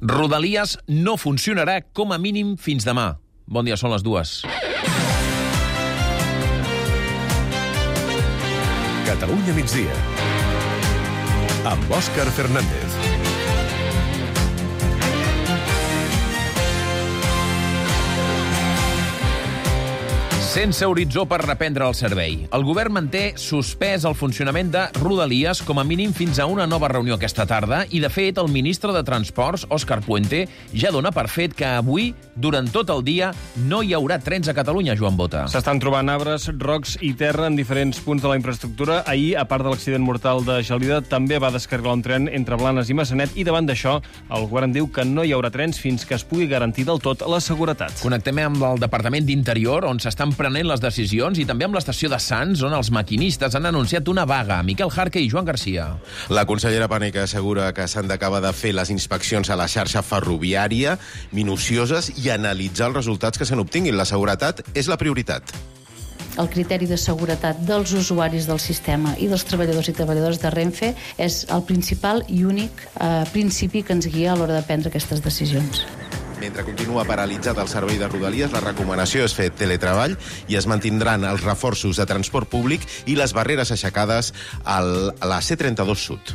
Rodalies no funcionarà com a mínim fins demà. Bon dia, són les 2. Catalunya migdia, amb Òscar Fernández. Sense horitzó per reprendre el servei. El govern manté suspès el funcionament de Rodalies com a mínim fins a una nova reunió aquesta tarda i, de fet, el ministre de Transports, Òscar Puente, ja dona per fet que avui, durant tot el dia, no hi haurà trens a Catalunya, Joan Bota. S'estan trobant arbres, rocs i terra en diferents punts de la infraestructura. Ahir, a part de l'accident mortal de Gelida, també va descarrilar un tren entre Blanes i Massanet i, davant d'això, el govern diu que no hi haurà trens fins que es pugui garantir del tot la seguretat. Connectem amb el Departament d'Interior, on s'estan prenent les decisions, i també amb l'estació de Sants, on els maquinistes han anunciat una vaga. Miquel Jarque i Joan Garcia. La consellera Paneque assegura que s'han d'acabar de fer les inspeccions a la xarxa ferroviària minucioses i analitzar els resultats que se n'obtinguin. La seguretat és la prioritat. El criteri de seguretat dels usuaris del sistema i dels treballadors i treballadores de Renfe és el principal i únic principi que ens guia a l'hora de prendre aquestes decisions. Mentre continua paralitzat el servei de Rodalies, la recomanació és fer teletreball i es mantindran els reforços de transport públic i les barreres aixecades a la C32 Sud.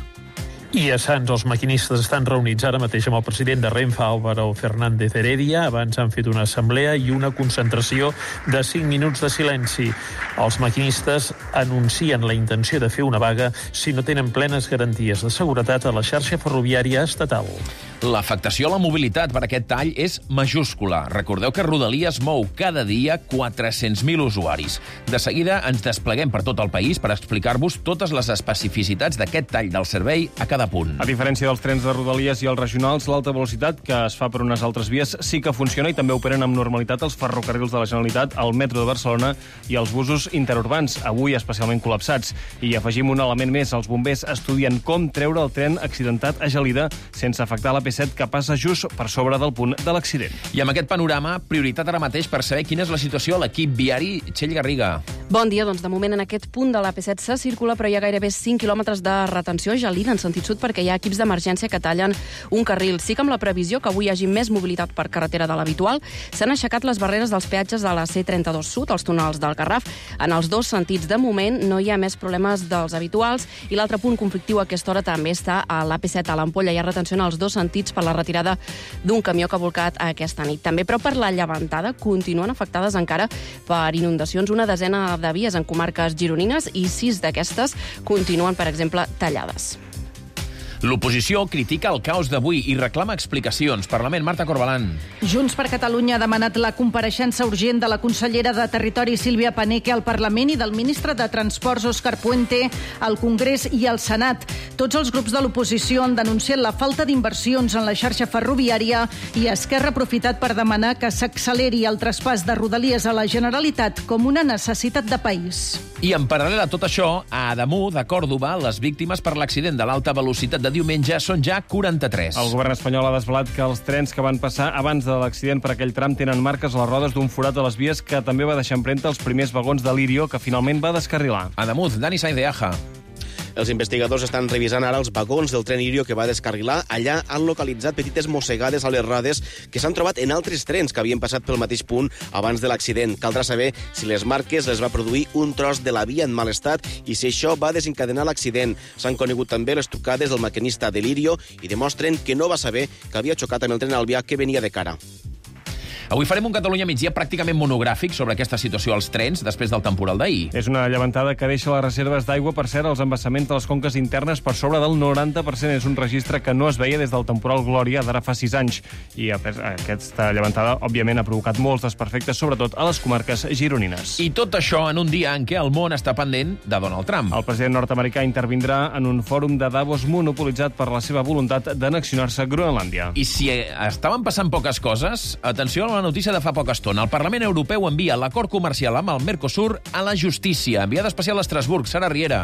I a Sants els maquinistes estan reunits ara mateix amb el president de Renfe, Álvaro Fernández Heredia. Abans han fet una assemblea i una concentració de 5 minuts de silenci. Els maquinistes anuncien la intenció de fer una vaga si no tenen plenes garanties de seguretat a la xarxa ferroviària estatal. L'afectació a la mobilitat per aquest tall és majúscula. Recordeu que Rodalies mou cada dia 400.000 usuaris. De seguida ens despleguem per tot el país per explicar-vos totes les especificitats d'aquest tall del servei a cada punt. A diferència dels trens de Rodalies i els regionals, l'alta velocitat, que es fa per unes altres vies, sí que funciona i també operen amb normalitat els ferrocarrils de la Generalitat, el metro de Barcelona i els busos interurbans, avui especialment col·lapsats. I afegim un element més. Els bombers estudien com treure el tren accidentat a Gelida sense afectar la P7 que passa just per sobre del punt de l'accident. I amb aquest panorama, prioritat ara mateix per saber quina és la situació a l'equip viari. Txell Garriga. Bon dia, doncs de moment en aquest punt de la P7 se circula, però hi ha gairebé 5 quilòmetres de retenció a Gelida en sentit sud perquè hi ha equips d'emergència que tallen un carril. Sí que amb la previsió que avui hi hagi més mobilitat per carretera de l'habitual, s'han aixecat les barreres dels peatges de la C32 Sud, els túnels del Garraf, en els dos sentits. De moment no hi ha més problemes dels habituals i l'altre punt conflictiu a aquesta hora també està a l'AP7 a l'Ampolla. Hi ha retenció en els dos sentits per la retirada d'un camió que ha volcat aquesta nit. També, però per la llevantada continuen afectades encara per inundacions una desena de vies en comarques gironines i 6 d'aquestes continuen, per exemple, tallades. L'oposició critica el caos d'avui i reclama explicacions. Parlament, Marta Corbalán. Junts per Catalunya ha demanat la compareixença urgent de la consellera de Territori, Sílvia Paneque, al Parlament i del ministre de Transports, Òscar Puente, al Congrés i al Senat. Tots els grups de l'oposició han denunciat la falta d'inversions en la xarxa ferroviària i Esquerra ha aprofitat per demanar que s'acceleri el traspàs de Rodalies a la Generalitat com una necessitat de país. I en paral·lel a tot això, a Ademús, a Còrdova, les víctimes per l'accident de l'alta velocitat de diumenge són ja 43. El govern espanyol ha desvelat que els trens que van passar abans de l'accident per aquell tram tenen marques a les rodes d'un forat a les vies que també va deixar empremta els primers vagons de Lirio que finalment va descarrilar. Ademús, Dani Sainz de Aja. Els investigadors estan revisant ara els vagons del tren Lirio que va descarrilar. Allà han localitzat petites mossegades a les rodes que s'han trobat en altres trens que havien passat pel mateix punt abans de l'accident. Caldrà saber si les marques les va produir un tros de la via en mal estat i si això va desencadenar l'accident. S'han conegut també les trucades del maquinista de Lirio i demostren que no va saber que havia xocat amb el tren Albià que venia de cara. Avui farem un Catalunya migdia pràcticament monogràfic sobre aquesta situació als trens després del temporal d'ahir. És una llevantada que deixa les reserves d'aigua, per cert, als embassaments de les conques internes per sobre del 90%. És un registre que no es veia des del temporal Glòria d'ara fa 6 anys. I aquesta llevantada, òbviament, ha provocat molts desperfectes, sobretot a les comarques gironines. I tot això en un dia en què el món està pendent de Donald Trump. El president nord-americà intervindrà en un fòrum de Davos monopolitzat per la seva voluntat d'annexionar-se a Groenlàndia. I si estaven passant poques coses, atenció a la notícia de fa poca estona. El Parlament Europeu envia l'acord comercial amb el Mercosur a la justícia. Enviada especial a Estrasburg, Sara Riera.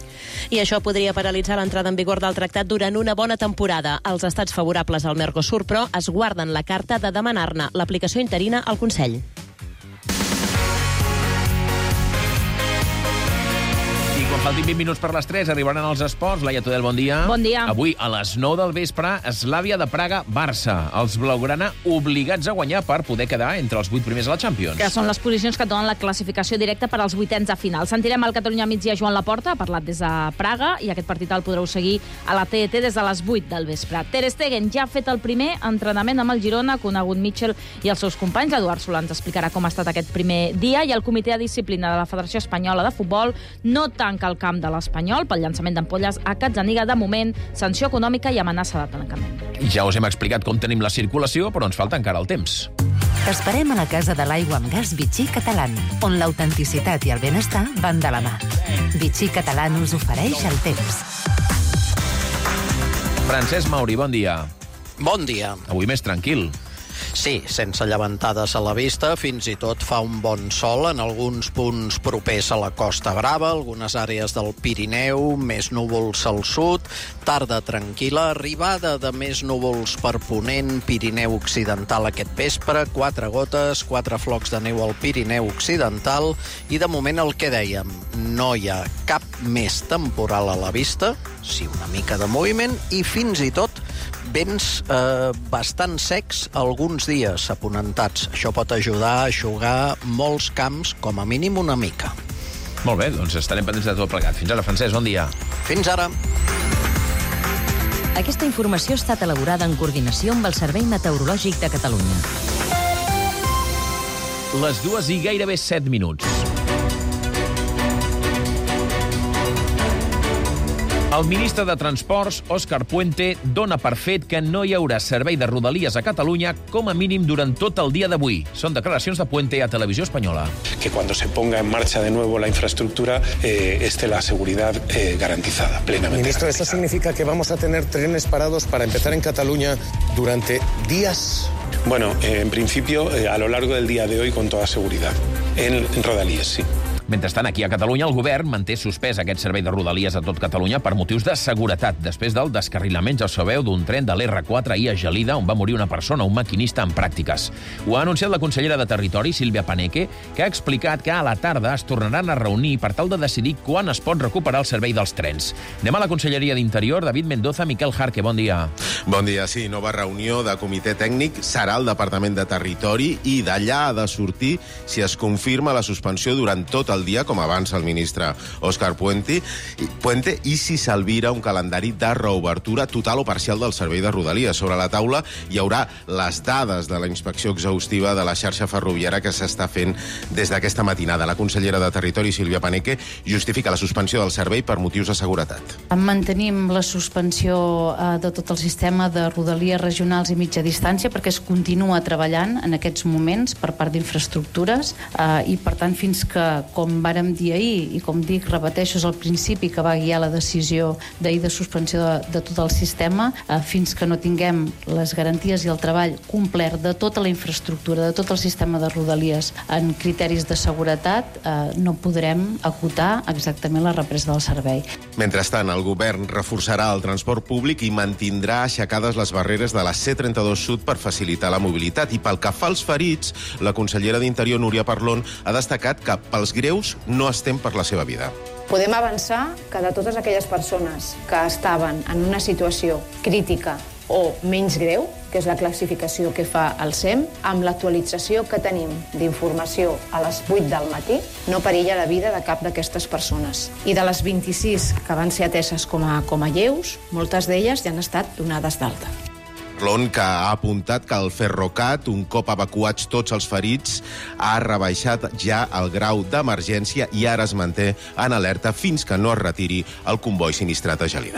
I això podria paralitzar l'entrada en vigor del tractat durant una bona temporada. Els estats favorables al Mercosur, però, es guarden la carta de demanar-ne l'aplicació interina al Consell. Faltin 20 minuts per les 3, arribaran els esports. Laia Tudel, bon dia. Bon dia. Avui, a les 9 del vespre, Slavia de Praga-Barça. Els blaugrana obligats a guanyar per poder quedar entre els 8 primers a la Champions. Que són les posicions que donen la classificació directa per als 8ens de final. Sentirem al Catalunya migdia Joan Laporta, ha parlat des de Praga, i aquest partit el podreu seguir a la TET des de les 8 del vespre. Ter Stegen ja ha fet el primer entrenament amb el Girona, conegut Mitchell i els seus companys. L'Eduard Solà ens explicarà com ha estat aquest primer dia, i el Comitè de Disciplina de la Federació Espanyola de Futbol no tanca el camp de l'Espanyol pel llançament d'ampolles a Catzaniga. De moment, sanció econòmica i amenaça de tancament. Ja us hem explicat com tenim la circulació, però ens falta encara el temps. T'esperem a la Casa de l'Aigua amb Gas Vichy Catalán, on l'autenticitat i el benestar van de la mà. Vichy Catalán us ofereix el temps. Francesc Mauri, bon dia. Bon dia. Avui més tranquil. Sí, sense llevantades a la vista, fins i tot fa un bon sol en alguns punts propers a la Costa Brava, algunes àrees del Pirineu, més núvols al sud, tarda tranquil·la, arribada de més núvols per ponent, Pirineu Occidental aquest vespre, 4 gotes, 4 flocs de neu al Pirineu Occidental, i de moment el que dèiem, no hi ha cap més temporal a la vista, sí una mica de moviment, i fins i tot vents bastant secs alguns dies aponentats. Això pot ajudar a eixugar molts camps, com a mínim una mica. Molt bé, doncs estarem pendents de tot plegat. Fins ara, Francesc, bon dia. Fins ara. Aquesta informació ha estat elaborada en coordinació amb el Servei Meteorològic de Catalunya. Les 2 i gairebé 7 minuts. El ministre de Transports, Òscar Puente, dona per fet que no hi haurà servei de Rodalies a Catalunya com a mínim durant tot el dia d'avui. Són declaracions de Puente a Televisió Espanyola. Que cuando se ponga en marcha de nuevo la infraestructura esté la seguridad garantizada, plenamente. Ministro, ¿esto significa que vamos a tener trenes parados para empezar en Cataluña durante días? Bueno, en principio, a lo largo del día de hoy, con toda seguridad. En Rodalies, sí. Mentrestant, aquí a Catalunya, el govern manté suspès aquest servei de Rodalies a tot Catalunya per motius de seguretat, després del descarrilaments, ja ho sabeu, d'un tren de l'R4 ahir a Gelida, on va morir una persona, un maquinista en pràctiques. Ho ha anunciat la consellera de Territori, Sílvia Paneque, que ha explicat que a la tarda es tornaran a reunir per tal de decidir quan es pot recuperar el servei dels trens. Anem a la Conselleria d'Interior, David Mendoza, Miquel Jarque, bon dia. Bon dia, sí, nova reunió de comitè tècnic serà al Departament de Territori i d'allà ha de sortir si es confirma la suspensió durant tot el dia, com avança el ministre Òscar Puente, i si s'alvira un calendari de reobertura total o parcial del servei de Rodalies. Sobre la taula hi haurà les dades de la inspecció exhaustiva de la xarxa ferroviària que s'està fent des d'aquesta matinada. La consellera de Territori, Sílvia Paneque, justifica la suspensió del servei per motius de seguretat. Mantenim la suspensió de tot el sistema de Rodalies regionals i mitja distància perquè es continua treballant en aquests moments per part d'infraestructures i, per tant, fins que, com vàrem dir ahir, i com dic, repeteixo, és el principi que va guiar la decisió d'ahir de suspensió de tot el sistema, fins que no tinguem les garanties i el treball complet de tota la infraestructura, de tot el sistema de Rodalies en criteris de seguretat, no podrem acotar exactament la represa del servei. Mentrestant, el govern reforçarà el transport públic i mantindrà aixecades les barreres de la C32 Sud per facilitar la mobilitat. I pel que fa als ferits, la consellera d'Interior, Núria Parlon, ha destacat que pels greus no estem per la seva vida. Podem avançar que de totes aquelles persones que estaven en una situació crítica o menys greu, que és la classificació que fa el SEM, amb l'actualització que tenim d'informació a les 8 del matí, no perilla la vida de cap d'aquestes persones. I de les 26 que van ser ateses com a lleus, moltes d'elles ja han estat donades d'alta. Parlon, que ha apuntat que el Ferrocat, un cop evacuats tots els ferits, ha rebaixat ja el grau d'emergència i ara es manté en alerta fins que no es retiri el comboi sinistrat a Gelida.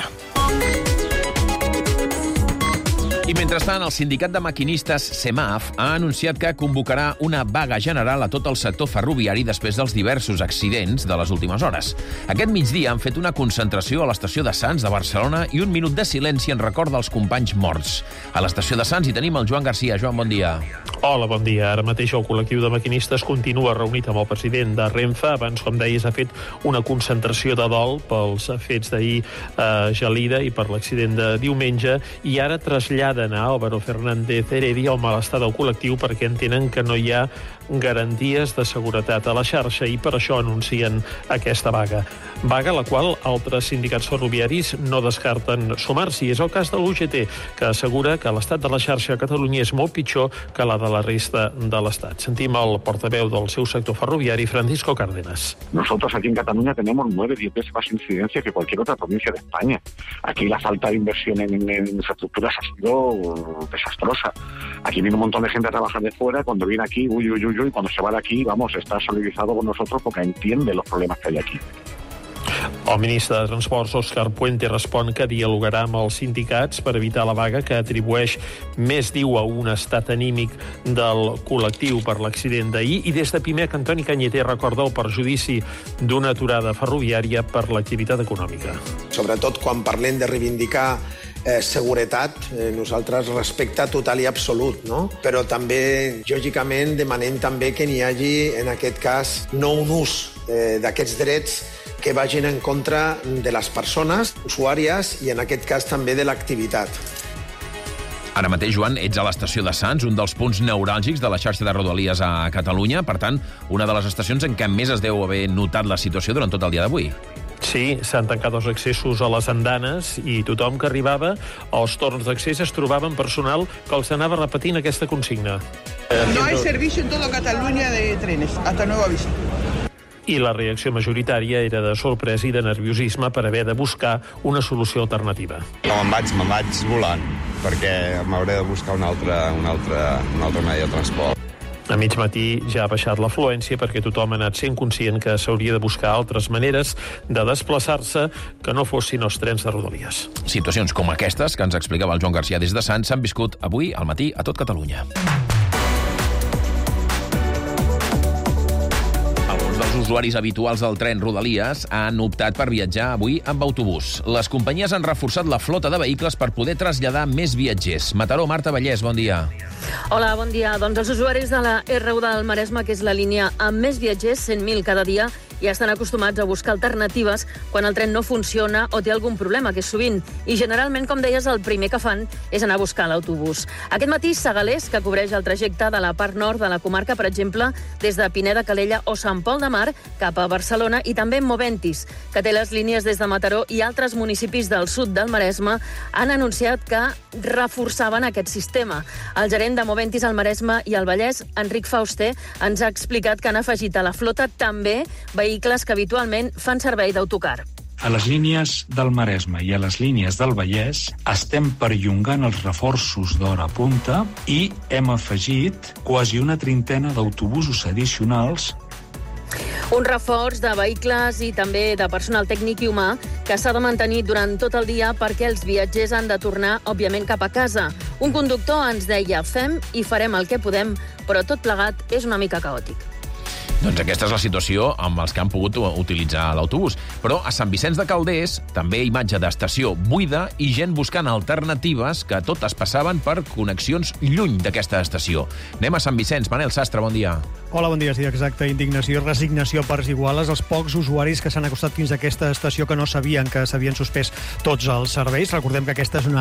I mentrestant, el sindicat de maquinistes CEMAF ha anunciat que convocarà una vaga general a tot el sector ferroviari després dels diversos accidents de les últimes hores. Aquest migdia han fet una concentració a l'estació de Sants de Barcelona i un minut de silenci en record dels companys morts. A l'estació de Sants hi tenim el Joan Garcia. Joan, bon dia. Hola, bon dia. Ara mateix el col·lectiu de maquinistes continua reunit amb el president de Renfe. Abans, com deies, ha fet una concentració de dol pels fets d'ahir a Gelida i per l'accident de diumenge, i ara trasllada traslladen a Álvaro Fernández Heredia el malestar del col·lectiu perquè entenen que no hi ha garanties de seguretat a la xarxa i per això anuncien aquesta vaga. Vaga a la qual altres sindicats ferroviaris no descarten sumar-s'hi. És el cas de l'UGT, que assegura que l'estat de la xarxa a Catalunya és molt pitjor que la de la resta de l'Estat. Sentim el portaveu del seu sector ferroviari, Francisco Cárdenas. Nosotros aquí en Cataluña tenemos 9-10 veces más incidencia que cualquier otra provincia de España. Aquí la falta de inversión en infraestructuras ha sido desastrosa. Aquí viene un montón de gente a trabajar de fuera, cuando viene aquí, y cuando se va de aquí, está solidarizado con nosotros porque entiende los problemas que hay aquí. El ministre de Transports, Òscar Puente, respon que dialogarà amb els sindicats per evitar la vaga que atribueix més, diu, a un estat anímic del col·lectiu per l'accident d'ahir. I des de Pimec, Antoni Cañete recorda el perjudici d'una aturada ferroviària per l'activitat econòmica. Sobretot quan parlem de reivindicar seguretat, nosaltres respecte total i absolut, no? Però també, lògicament, demanem també que n'hi hagi, en aquest cas, no un ús d'aquests drets que vagin en contra de les persones usuàries i, en aquest cas, també de l'activitat. Ara mateix, Joan, ets a l'estació de Sants, un dels punts neuràlgics de la xarxa de Rodalies a Catalunya. Per tant, una de les estacions en què més es deu haver notat la situació durant tot el dia d'avui. Sí, s'han tancat els accessos a les andanes i tothom que arribava als torns d'accés es trobava amb personal que els anava repetint aquesta consigna. No hay servicio en toda Cataluña de trenes, hasta nuevo aviso. I la reacció majoritària era de sorpresa i de nerviosisme per haver de buscar una solució alternativa. Me'n vaig volant, perquè m'hauré de buscar un altre medi de transport. A mig matí ja ha baixat l'afluència perquè tothom ha anat sent conscient que s'hauria de buscar altres maneres de desplaçar-se que no fossin els trens de Rodalies. Situacions com aquestes, que ens explicava el Joan Garcia des de Sants, s'han viscut avui al matí a tot Catalunya. Els usuaris habituals del tren Rodalies han optat per viatjar avui amb autobús. Les companyies han reforçat la flota de vehicles per poder traslladar més viatgers. Mataró, Marta Vallès, bon dia. Hola, bon dia. Doncs els usuaris de la R1 del Maresme, que és la línia amb més viatgers, 100.000 cada dia, ja estan acostumats a buscar alternatives quan el tren no funciona o té algun problema, que és sovint. I generalment, com deies, el primer que fan és anar a buscar l'autobús. Aquest matí, Segalers, que cobreix el trajecte de la part nord de la comarca, per exemple, des de Pineda, Calella o Sant Pol de Mar cap a Barcelona, i també Moventis, que té les línies des de Mataró i altres municipis del sud del Maresme, han anunciat que reforçaven aquest sistema. El gerent de Moventis al Maresme i al Vallès, Enric Fauster, ens ha explicat que han afegit a la flota també vehicles que habitualment fan servei d'autocar. A les línies del Maresme i a les línies del Vallès estem perllongant els reforços d'hora punta i hem afegit quasi una trentena d'autobusos addicionals. Un reforç de vehicles i també de personal tècnic i humà que s'ha de mantenir durant tot el dia perquè els viatgers han de tornar, òbviament, cap a casa. Un conductor ens deia: fem i farem el que podem, però tot plegat és una mica caòtic. Doncs aquesta és la situació amb els que han pogut utilitzar l'autobús. Però a Sant Vicenç de Calders també imatge d'estació buida i gent buscant alternatives que totes passaven per connexions lluny d'aquesta estació. Anem a Sant Vicenç. Manel Sastre, bon dia. Hola, bon dia. Sí, exacte. Indignació i resignació parts iguales als pocs usuaris que s'han acostat fins a aquesta estació que no sabien que s'havien suspès tots els serveis. Recordem que aquesta és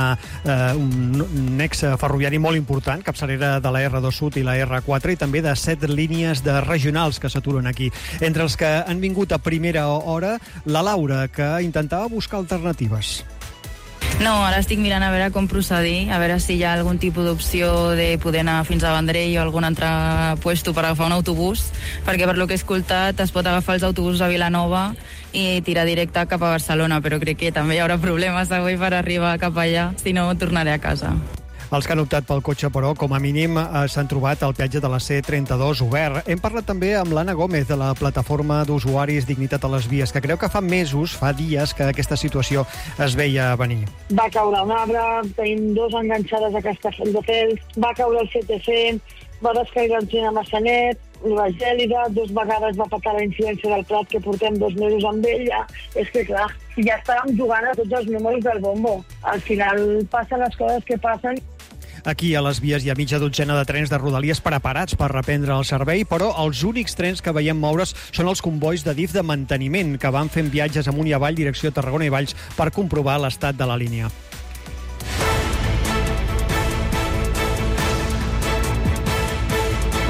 un nexe ferroviari molt important, capçalera de la R2 Sud i la R4 i també de 7 línies de regionals que s'aturen aquí. Entre els que han vingut a primera hora, la Laura, que intentava buscar alternatives. No, ara estic mirant a veure com procedir, a veure si hi ha algun tipus d'opció de poder anar fins a Vendrell o algun altre puesto per agafar un autobús, perquè per lo que he escoltat es pot agafar els autobusos a Vilanova i tirar directe cap a Barcelona, però crec que també hi haurà problemes avui per arribar cap allà, si no tornaré a casa. Els que han optat pel cotxe, però, com a mínim, s'han trobat al peatge de la C32 obert. Hem parlat també amb l'Anna Gómez, de la plataforma d'usuaris Dignitat a les Vies, que creu que fa mesos, fa dies, que aquesta situació es veia venir. Va caure un arbre, tenim 2 enganxades a Castelldefels, va caure el CTC, va descaire el tren a Massanet, la gèlida, 2 vegades va patar la incidència del Prat, que portem 2 mesos amb ella. És que, clar, ja estàvem jugant a tots els números del bombo. Al final passen les coses que passen. Aquí a les vies hi ha mitja dotzena de trens de Rodalies preparats per reprendre el servei, però els únics trens que veiem moure's són els convois de DIF de manteniment, que van fent viatges amunt i avall, direcció Tarragona i Valls, per comprovar l'estat de la línia.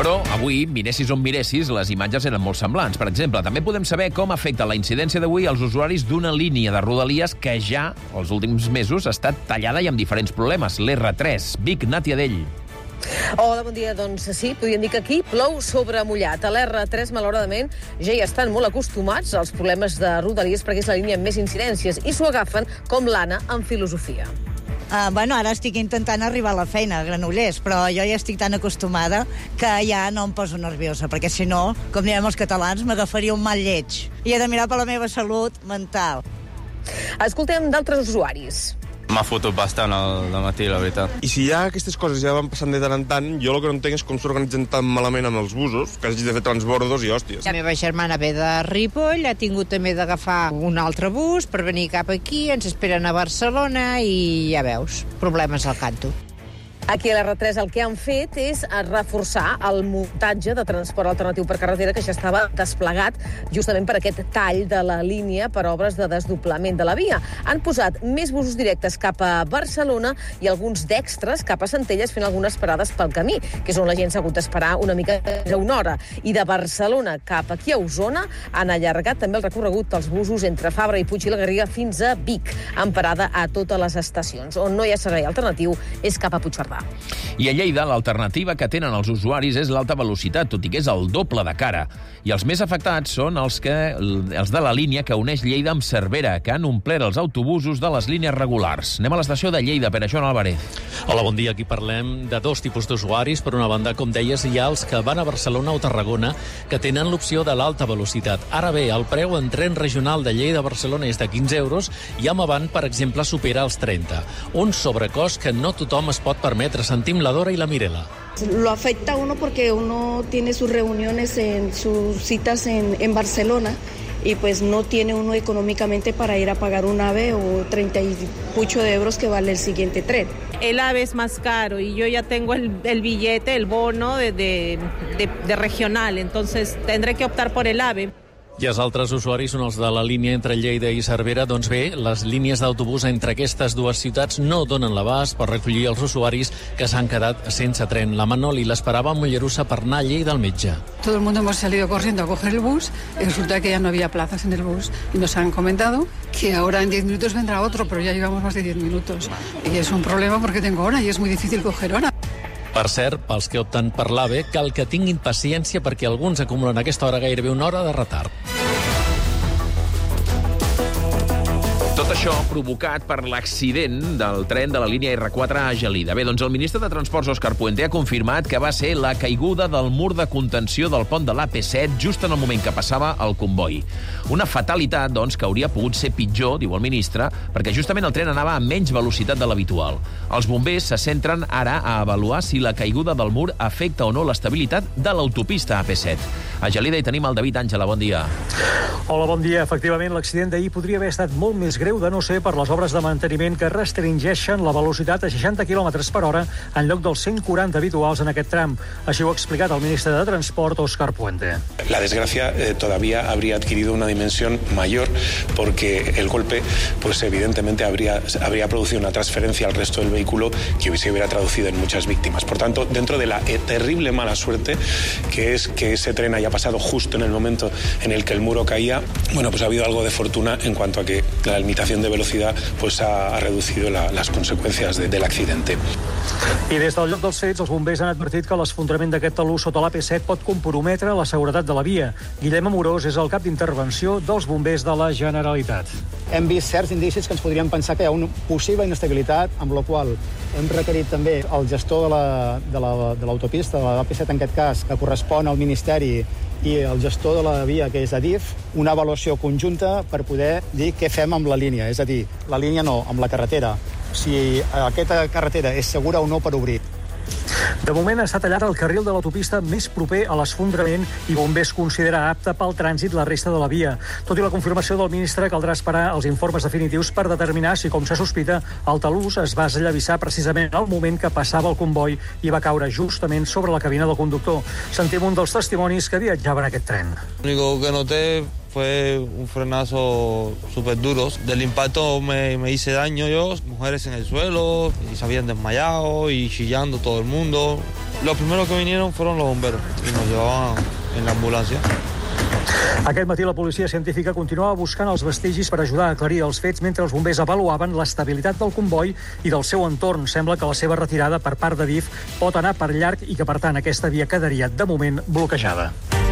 Però avui, miressis on miressis, les imatges eren molt semblants. Per exemple, també podem saber com afecta la incidència d'avui als usuaris d'una línia de Rodalies que ja, els últims mesos, ha estat tallada i amb diferents problemes. L'R3. Vic, Nàtia Dell. Hola, bon dia. Doncs sí, podríem dir que aquí plou sobre mullat. A l'R3, malauradament, ja hi estan molt acostumats als problemes de Rodalies perquè és la línia amb més incidències i s'ho agafen com l'Anna amb filosofia. Ara estic intentant arribar a la feina, a Granollers, però jo ja estic tan acostumada que ja no em poso nerviosa, perquè si no, com diem els catalans, m'agafaria un mal lleig. I he de mirar per la meva salut mental. Escoltem d'altres usuaris. M'ha fotut bastant al matí, la veritat. I si ja aquestes coses ja van passant de tant en tant, jo el que no entenc és com s'organitzen tan malament amb els busos, que hagi de fer transbordos i hòsties. La meva germana ve de Ripoll, ha tingut també d'agafar un altre bus per venir cap aquí, ens esperen a Barcelona i ja veus, problemes al canto. Aquí a l'R3 el que han fet és reforçar el muntatge de transport alternatiu per carretera que ja estava desplegat justament per aquest tall de la línia per obres de desdoblament de la via. Han posat més busos directes cap a Barcelona i alguns d'extres cap a Centelles fent algunes parades pel camí, que és on la gent s'ha hagut d'esperar una mica de una hora. I de Barcelona cap aquí a Osona han allargat també el recorregut dels busos entre Fabra i Puig i la Garriga fins a Vic, amb parada a totes les estacions. On no hi ha servei alternatiu és cap a Puigcerdà. I a Lleida, l'alternativa que tenen els usuaris és l'alta velocitat, tot i que és el doble de cara. I els més afectats són els de la línia que uneix Lleida amb Cervera, que han omplert els autobusos de les línies regulars. Anem a l'estació de Lleida, Pere Joan Álvarez. Hola, bon dia. Aquí parlem de dos tipus d'usuaris. Per una banda, com deies, hi ha els que van a Barcelona o Tarragona, que tenen l'opció de l'alta velocitat. Ara bé, el preu en tren regional de Lleida a Barcelona és de 15 euros i amb Avant, per exemple, supera els 30. Un sobrecost que no tothom es pot permetre. Sentim la Dora y la Mirela. Lo afecta a uno porque uno tiene sus reuniones, sus citas en Barcelona y pues no tiene uno económicamente para ir a pagar un AVE o 30 y mucho de euros que vale el siguiente tren. El AVE es más caro y yo ya tengo el billete, el bono de regional, entonces tendré que optar por el AVE. I els altres usuaris són els de la línia entre Lleida i Cervera. Doncs bé, les línies d'autobús entre aquestes dues ciutats no donen l'abast per recollir els usuaris que s'han quedat sense tren. La Manoli l'esperava a Mollerussa per anar a Lleida al metge. Todo el mundo hemos salido corriendo a coger el bus y resulta que ya no había plazas en el bus. Y nos han comentado que ahora en 10 minutos vendrá otro, pero ya llevamos más de 10 minutos. Y es un problema porque tengo hora y es muy difícil coger hora. Per cert, pels que opten per l'AVE, cal que tinguin paciència perquè alguns acumulen a aquesta hora gairebé una hora de retard. Tot això provocat per l'accident del tren de la línia R4 a Gelida. Bé, doncs el ministre de Transports, Òscar Puente, ha confirmat que va ser la caiguda del mur de contenció del pont de l'AP7 just en el moment que passava el comboi. Una fatalitat, doncs, que hauria pogut ser pitjor, diu el ministre, perquè justament el tren anava a menys velocitat de l'habitual. Els bombers se centren ara a avaluar si la caiguda del mur afecta o no l'estabilitat de l'autopista AP7. A Gelida hi tenim el David Àngela, bon dia. Hola, bon dia. Efectivament, l'accident d'ahir podria haver estat molt més greu de no ser per les obres de manteniment que restringeixen la velocitat a 60 km per hora en lloc dels 140 habituals en aquest tram. Així ho ha explicat el ministre de Transport, Òscar Puente. La desgracia todavía habría adquirido una dimensión mayor porque el golpe, pues evidentemente habría producido una transferencia al resto del vehículo que se hubiera traducido en muchas víctimas. Por tanto, dentro de la terrible mala suerte que es que ese tren haya pasado justo en el momento en el que el muro caía, bueno, pues ha habido algo de fortuna en cuanto a que la limitación de velocidad pues ha reducido las consecuencias del accidente. I des del lloc dels fets, els bombers han advertit que l'esfondrament d'aquest talús sota l'AP7 pot comprometre la seguretat de la via. Guillem Amorós és el cap d'intervenció dels bombers de la Generalitat. Hem vist certs indicis que ens podríem pensar que hi ha una possible inestabilitat, amb la qual hem requerit també el gestor de l'autopista, de l'AP7 en aquest cas, que correspon al Ministeri, i el gestor de la via, que és Adif, una avaluació conjunta per poder dir què fem amb la línia. És a dir, la línia no, amb la carretera. Si aquesta carretera és segura o no per obrir. De moment està tallat el carril de l'autopista més proper a l'esfondrament i bombers considera apte pel trànsit la resta de la via. Tot i la confirmació del ministre, caldrà esperar els informes definitius per determinar si, com se sospita, el talús es va esllavissar precisament al moment que passava el comboi i va caure justament sobre la cabina del conductor. Sentim un dels testimonis que viatjava en aquest tren. Lo único que noté fue un frenazo súper duro. Del impacto me hice daño yo, mujeres en el suelo, y se habían desmayado y chillando todo el mundo. Lo primero que vinieron fueron los bomberos y nos llevaban en la ambulancia. Aquest matí la policia científica continuava buscant els vestigis per ajudar a aclarir els fets mentre els bombers avaluaven l'estabilitat del comboi i del seu entorn. Sembla que la seva retirada per part de DIF pot anar per llarg i que, per tant, aquesta via quedaria, de moment, bloquejada.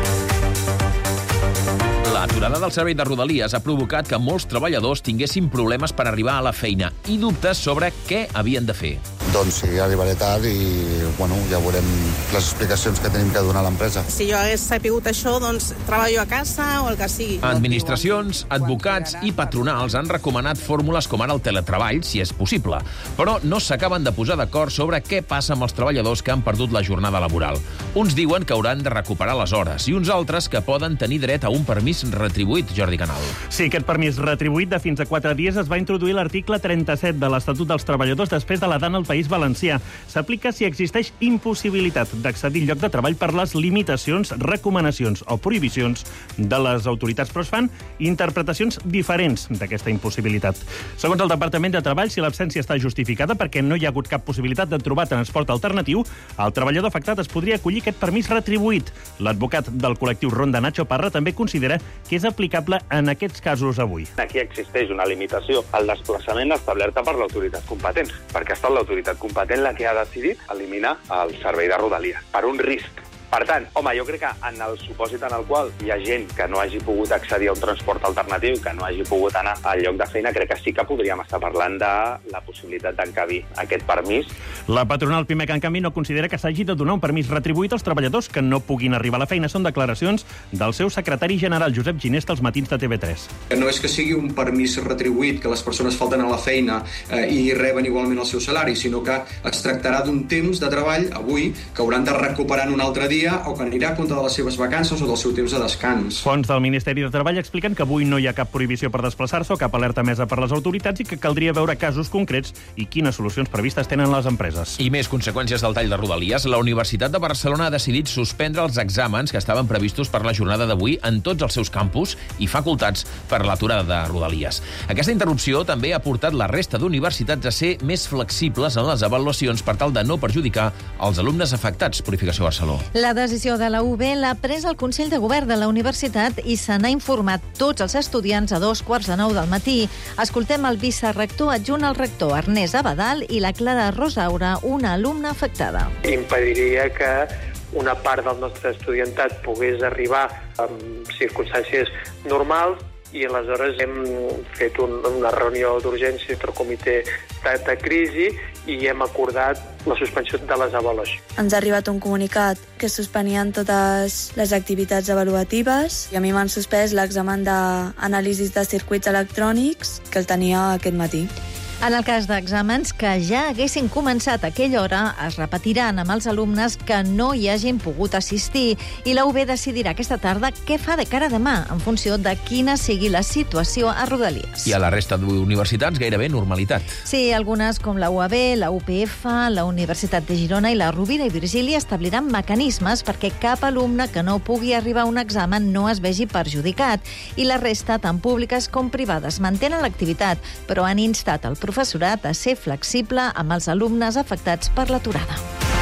L'aturada del servei de Rodalies ha provocat que molts treballadors tinguessin problemes per arribar a la feina i dubtes sobre què havien de fer. Doncs sí, arribaré tard i ja veurem les explicacions que tenim que donar a l'empresa. Si jo hagués sapigut això, doncs treballo a casa o el que sigui. Administracions, advocats i patronals han recomanat fórmules com ara el teletreball, si és possible, però no s'acaben de posar d'acord sobre què passa amb els treballadors que han perdut la jornada laboral. Uns diuen que hauran de recuperar les hores i uns altres que poden tenir dret a un permís retribuït, Jordi Canal. Sí, aquest permís retribuït de fins a 4 dies es va introduir l'article 37 de l'Estatut dels Treballadors després de la DAN al País Valencià. S'aplica si existeix impossibilitat d'accedir al lloc de treball per les limitacions, recomanacions o prohibicions de les autoritats, però es fan interpretacions diferents d'aquesta impossibilitat. Segons el Departament de Treball, si l'absència està justificada perquè no hi ha hagut cap possibilitat de trobar transport alternatiu, el treballador afectat es podria acollir aquest permís retribuït. L'advocat del col·lectiu Ronda, Nacho Parra, també considera que és aplicable en aquests casos avui. Aquí existeix una limitació al desplaçament establerta per l'autoritat competent, perquè ha estat l'autoritat competent la que ha decidit eliminar el servei de Rodalies per un risc. Per tant, home, jo crec que en el supòsit en el qual hi ha gent que no hagi pogut accedir a un transport alternatiu, que no hagi pogut anar al lloc de feina, crec que sí que podríem estar parlant de la possibilitat d'encabir aquest permís. La patronal Pimec, en canvi, no considera que s'hagi de donar un permís retribuït als treballadors que no puguin arribar a la feina. Són declaracions del seu secretari general, Josep Ginesta, als matins de TV3. No és que sigui un permís retribuït, que les persones falten a la feina i reben igualment el seu salari, sinó que es tractarà d'un temps de treball, avui, que hauran de recuperar en un altre dia o que anirà a compte de les seves vacances o del seu temps de descans. Fons del Ministeri de Treball expliquen que avui no hi ha cap prohibició per desplaçar-se o cap alerta emesa per les autoritats i que caldria veure casos concrets i quines solucions previstes tenen les empreses. I més conseqüències del tall de Rodalies. La Universitat de Barcelona ha decidit suspendre els exàmens que estaven previstos per la jornada d'avui en tots els seus campus i facultats per l'aturada de Rodalies. Aquesta interrupció també ha portat la resta d'universitats a ser més flexibles en les avaluacions per tal de no perjudicar els alumnes afectats. Purificació Barceló. La decisió de la UB l'ha pres el Consell de Govern de la Universitat i se n'ha informat tots els estudiants a 8:45 del matí. Escoltem el vicerrector adjunt al rector, Ernest Abadal, i la Clara Rosaura, una alumna afectada. Impediria que una part del nostre estudiantat pogués arribar en circumstàncies normals i aleshores hem fet una reunió d'urgència entre el comitè de crisi i hem acordat la suspensió de les avaluacions. Ens ha arribat un comunicat que suspenien totes les activitats avaluatives i a mi m'han suspès l'examen d'anàlisis de circuits electrònics que el tenia aquest matí. En el cas d'exàmens que ja haguessin començat a aquella hora, es repetiran amb els alumnes que no hi hagin pogut assistir i la UB decidirà aquesta tarda què fa de cara a demà, en funció de quina sigui la situació a Rodalies. I a la resta d'universitats gairebé normalitat. Sí, algunes com la UAB, la UPF, la Universitat de Girona i la Rovira i Virgili establiran mecanismes perquè cap alumne que no pugui arribar a un examen no es vegi perjudicat i la resta, tant públiques com privades, mantenen l'activitat, però han instat el professorat a ser flexible amb els alumnes afectats per l'aturada.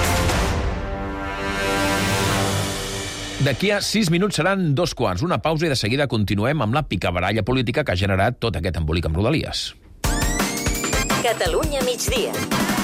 D'aquí a 6 minuts seran 2:15, una pausa i de seguida continuem amb la picabaralla política que ha generat tot aquest embolic amb Rodalies. Catalunya migdia.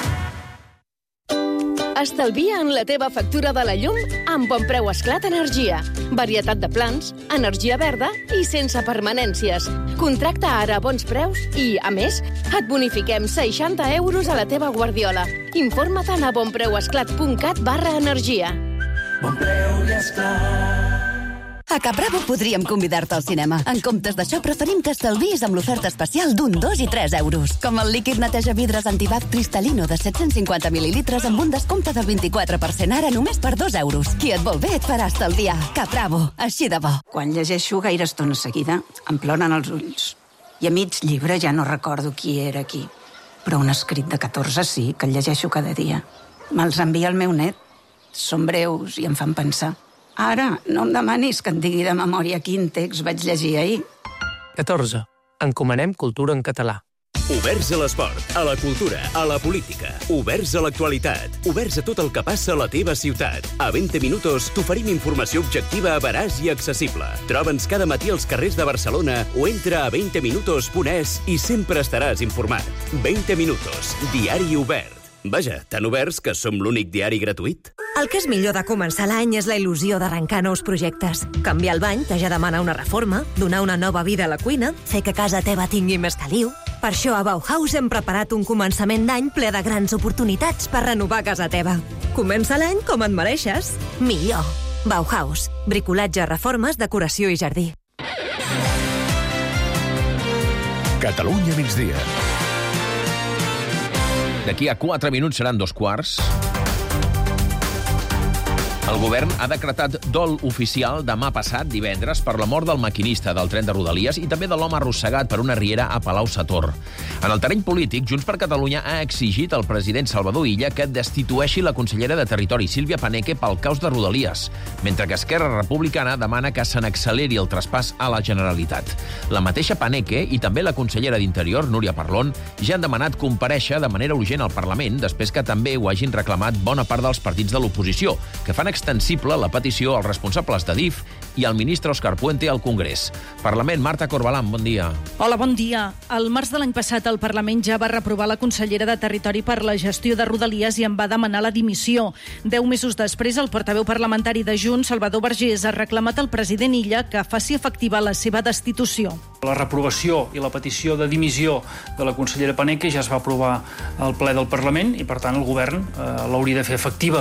Estalvia en la teva factura de la llum amb Bon Preu Esclat Energia. Varietat de plans, energia verda i sense permanències. Contracta ara a bons preus i, a més, et bonifiquem 60 euros a la teva guardiola. Informa't a bonpreuesclat.cat/energia. Bon preu i esclat. A Capravo podríem convidar-te al cinema. En comptes d'això, preferim que estalviïs amb l'oferta especial d'1, 2 i 3 euros. Com el líquid neteja vidres Antibac Cristal·lino de 750 mil·lilitres amb un descompte del 24%, ara només per 2 euros. Qui et vol bé et farà estalviar. Capravo, així de bo. Quan llegeixo gaire estona seguida, em ploren els ulls. I a mig llibre ja no recordo qui era qui. Però un escrit de 14 sí, que el llegeixo cada dia. Me'ls envia el meu net. Són breus i em fan pensar. Ara, no em demanis que et digui de memòria quin text vaig llegir ahir. 14. Encomanem cultura en català. Oberts a l'esport, a la cultura, a la política. Oberts a l'actualitat. Oberts a tot el que passa a la teva ciutat. A 20 minuts t'oferim informació objectiva, veraç i accessible. Troba'ns cada matí als carrers de Barcelona o entra a 20minutos.es i sempre estaràs informat. 20 minutos, diari obert. Vaja, tan oberts que som l'únic diari gratuït. El que és millor de començar l'any és la il·lusió d'arrencar nous projectes. Canviar el bany que ja demana una reforma, donar una nova vida a la cuina, fer que casa teva tingui més caliu. Per això a Bauhaus hem preparat un començament d'any ple de grans oportunitats per renovar casa teva. Comença l'any com et mereixes. Millor. Bauhaus. Bricolatge, reformes, decoració i jardí. Catalunya migdia. D'aquí a 4 minuts seran 2:15. El govern ha decretat dol oficial demà passat, divendres, per la mort del maquinista del tren de Rodalies i també de l'home arrossegat per una riera a Palau-sator. En el terreny polític, Junts per Catalunya ha exigit al president Salvador Illa que destitueixi la consellera de Territori, Sílvia Paneque, pel caos de Rodalies, mentre que Esquerra Republicana demana que se n'acceleri el traspàs a la Generalitat. La mateixa Paneque i també la consellera d'Interior, Núria Parlon, ja han demanat comparèixer de manera urgent al Parlament després que també ho hagin reclamat bona part dels partits de l'oposició, que fan extensible la petició als responsables de DIF i al ministre Òscar Puente al Congrés. Parlament, Marta Corbalán, bon dia. Hola, bon dia. Al març de l'any passat el Parlament ja va reprovar la consellera de Territori per la gestió de Rodalies i en va demanar la dimissió. 10 mesos després, el portaveu parlamentari de Junts, Salvador Vergés, ha reclamat al president Illa que faci efectiva la seva destitució. La reprovació i la petició de dimissió de la consellera Paneque ja es va aprovar al ple del Parlament i, per tant, el govern l'hauria de fer efectiva.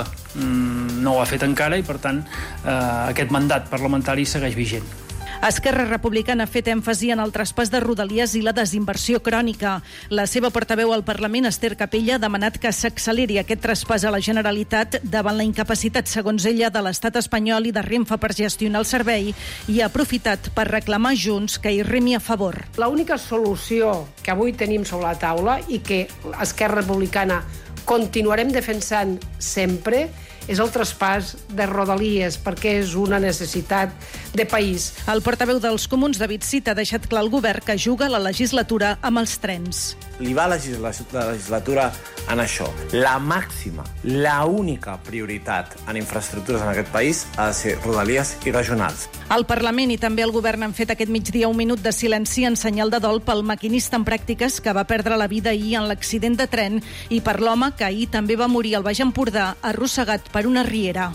No ho ha fet encara i, per tant, aquest mandat parlamentari segueix vigent. Esquerra Republicana ha fet èmfasi en el traspàs de Rodalies i la desinversió crònica. La seva portaveu al Parlament, Esther Capella, ha demanat que s'acceleri aquest traspàs a la Generalitat davant la incapacitat, segons ella, de l'Estat espanyol i de Renfe per gestionar el servei i ha aprofitat per reclamar a Junts que hi remi a favor. L'única solució que avui tenim sobre la taula i que Esquerra Republicana continuarem defensant sempre és el traspàs de Rodalies, perquè és una necessitat de país. El portaveu dels Comuns, David Cid, ha deixat clar al govern que juga la legislatura amb els trens. Li va la legislatura en això. La màxima, la única prioritat en infraestructures en aquest país ha de ser Rodalies i regionals. El Parlament i també el govern han fet aquest migdia un minut de silenci en senyal de dol pel maquinista en pràctiques que va perdre la vida ahir en l'accident de tren i per l'home que ahir també va morir al Baix Empordà arrossegat per una riera.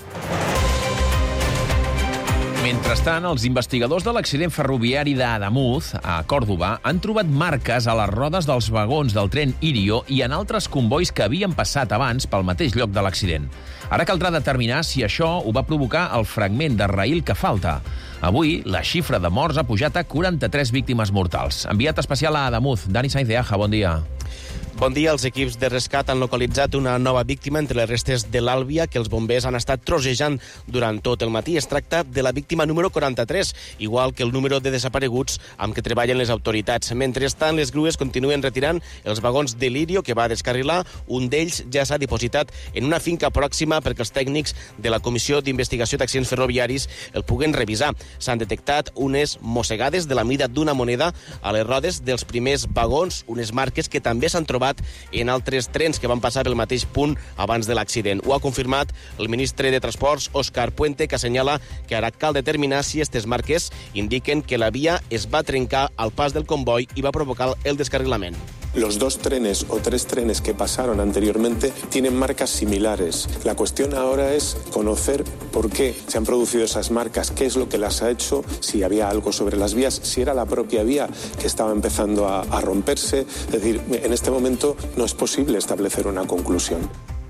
Mentrestant, els investigadors de l'accident ferroviari d'Adamuz, a Còrdova, han trobat marques a les rodes dels vagons del tren Irio i en altres convois que havien passat abans pel mateix lloc de l'accident. Ara caldrà determinar si això ho va provocar el fragment de raïl que falta. Avui, la xifra de morts ha pujat a 43 víctimes mortals. Enviat especial a Adamuz, Dani Sainz de Aja, bon dia. Bon dia. Els equips de rescat han localitzat una nova víctima entre les restes de l'Àlvia que els bombers han estat trossejant durant tot el matí. Es tracta de la víctima número 43, igual que el número de desapareguts amb què treballen les autoritats. Mentrestant, les grues continuen retirant els vagons de l'Irio que va descarrilar. Un d'ells ja s'ha dipositat en una finca pròxima perquè els tècnics de la Comissió d'Investigació d'Accidents Ferroviaris el puguen revisar. S'han detectat unes mossegades de la mida d'una moneda a les rodes dels primers vagons, unes marques que també s'han trobat en altres trens que van passar pel mateix punt abans de l'accident. Ho ha confirmat el ministre de Transports, Òscar Puente, que assenyala que ara cal determinar si aquestes marques indiquen que la via es va trencar al pas del comboi i va provocar el descarrilament. Los 2 trenes o 3 trenes que pasaron anteriormente tienen marcas similares. La cuestión ahora es conocer por qué se han producido esas marcas, qué es lo que las ha hecho, si había algo sobre las vías, si era la propia vía que estaba empezando a romperse. Es decir, en este momento no es posible establecer una conclusión.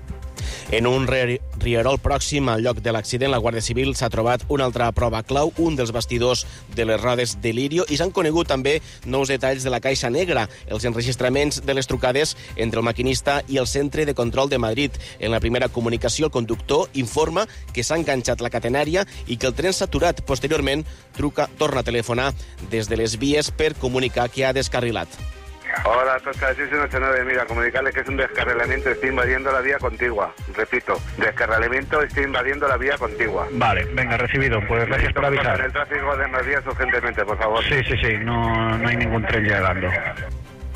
En un rierol pròxim al lloc de l'accident, la Guàrdia Civil s'ha trobat una altra prova clau, un dels bastidors de les rodes de l'Irio, i s'han conegut també nous detalls de la caixa negra, els enregistraments de les trucades entre el maquinista i el Centre de Control de Madrid. En la primera comunicació, el conductor informa que s'ha enganxat la catenària i que el tren s'ha aturat. Posteriorment, torna a telefonar des de les vies per comunicar que ha descarrilat. Hola, Tosca 689. Mira, comunicarles que es un descarrilamiento, estoy invadiendo la vía contigua. Repito, descarrilamiento, estoy invadiendo la vía contigua. Vale, venga, recibido. Pues gracias por avisar. El tráfico de más vías urgentemente, por favor. Sí, no hay ningún tren llegando.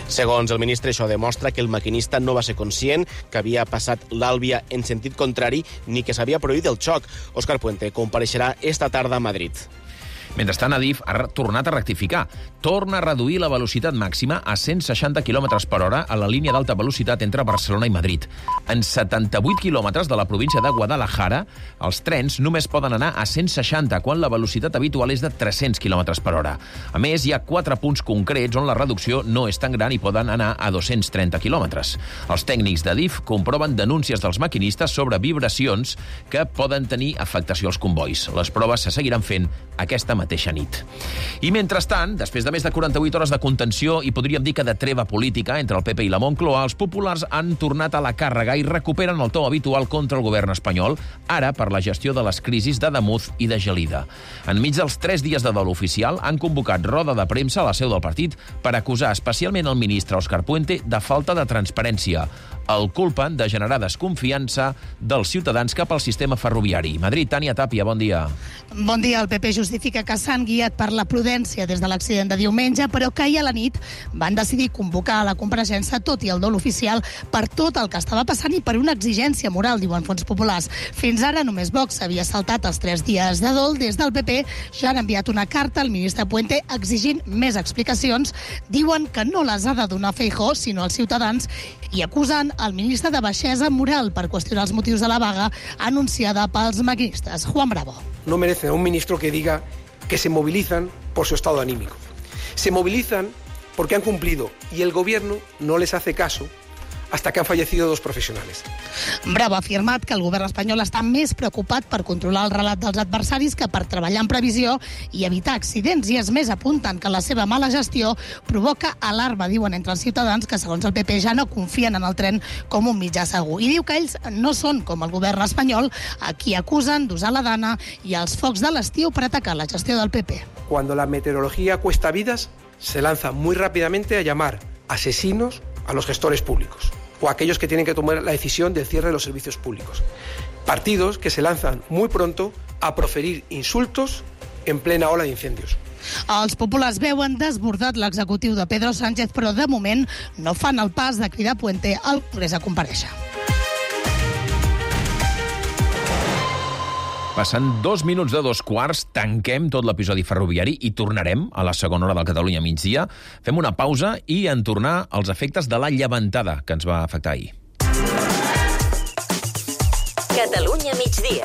Segons el ministre, això demostra que el maquinista no va ser conscient que havia passat l'Àlvia en sentit contrari ni que s'havia produït el xoc. Òscar Puente compareixerà esta tarda a Madrid. Mentrestant, Adif ha tornat a rectificar. Torna a reduir la velocitat màxima a 160 km per hora a la línia d'alta velocitat entre Barcelona i Madrid. En 78 quilòmetres de la província de Guadalajara, els trens només poden anar a 160, quan la velocitat habitual és de 300 km per hora. A més, hi ha 4 punts concrets on la reducció no és tan gran i poden anar a 230 quilòmetres. Els tècnics d'Adif comproven denúncies dels maquinistes sobre vibracions que poden tenir afectació als combois. Les proves se seguiran fent aquesta mateixa nit. I mentrestant, després de més de 48 hores de contenció i podríem dir que de treva política entre el PP i la Moncloa, els populars han tornat a la càrrega i recuperen el to habitual contra el govern espanyol, ara per la gestió de les crisis de Damuz i de Gelida. Enmig dels 3 dies de dol oficial, han convocat roda de premsa a la seu del partit per acusar especialment el ministre Òscar Puente de falta de transparència. El culpen de generar desconfiança dels ciutadans cap al sistema ferroviari. Madrid, Tània Tàpia, bon dia. Bon dia. El PP justifica que s'han guiat per la prudència des de l'accident de diumenge, però que ahir a la nit van decidir convocar la compareixença, tot i el dol oficial, per tot el que estava passant i per una exigència moral, diuen fons populars. Fins ara només Vox havia saltat els 3 dies de dol. Des del PP ja han enviat una carta al ministre Puente exigint més explicacions. Diuen que no les ha de donar Feijóo, sinó als ciutadans, i acusen el ministre de baixesa moral per qüestionar els motius de la vaga anunciada pels maquinistes. Juan Bravo. No merece a un ministro que diga que se movilizan por su estado anímico. Se movilizan porque han cumplido y el gobierno no les hace caso hasta que han fallecido 2 profesionales. Bravo ha afirmat que el govern espanyol està més preocupat per controlar el relat dels adversaris que per treballar en previsió i evitar accidents, i és més, apunten que la seva mala gestió provoca alarma, diuen, entre els ciutadans que, segons el PP, ja no confien en el tren com un mitjà segur. I diu que ells no són com el govern espanyol, a qui acusen d'usar la dana i els focs de l'estiu per atacar la gestió del PP. Cuando la meteorología cuesta vidas, se lanza muy rápidamente a llamar asesinos a los gestores públicos o a aquellos que tienen que tomar la decisión del cierre de los servicios públicos. Partidos que se lanzan muy pronto a proferir insultos en plena ola d'incendios. Els populars veuen desbordat l'executiu de Pedro Sánchez, però de moment no fan el pas de cridar Puente al Congrés a comparèixer. Passant 2 minuts de 2:15, tanquem tot l'episodi ferroviari i tornarem a la segona hora del Catalunya migdia. Fem una pausa i en tornar als efectes de la llevantada que ens va afectar ahir. Catalunya migdia.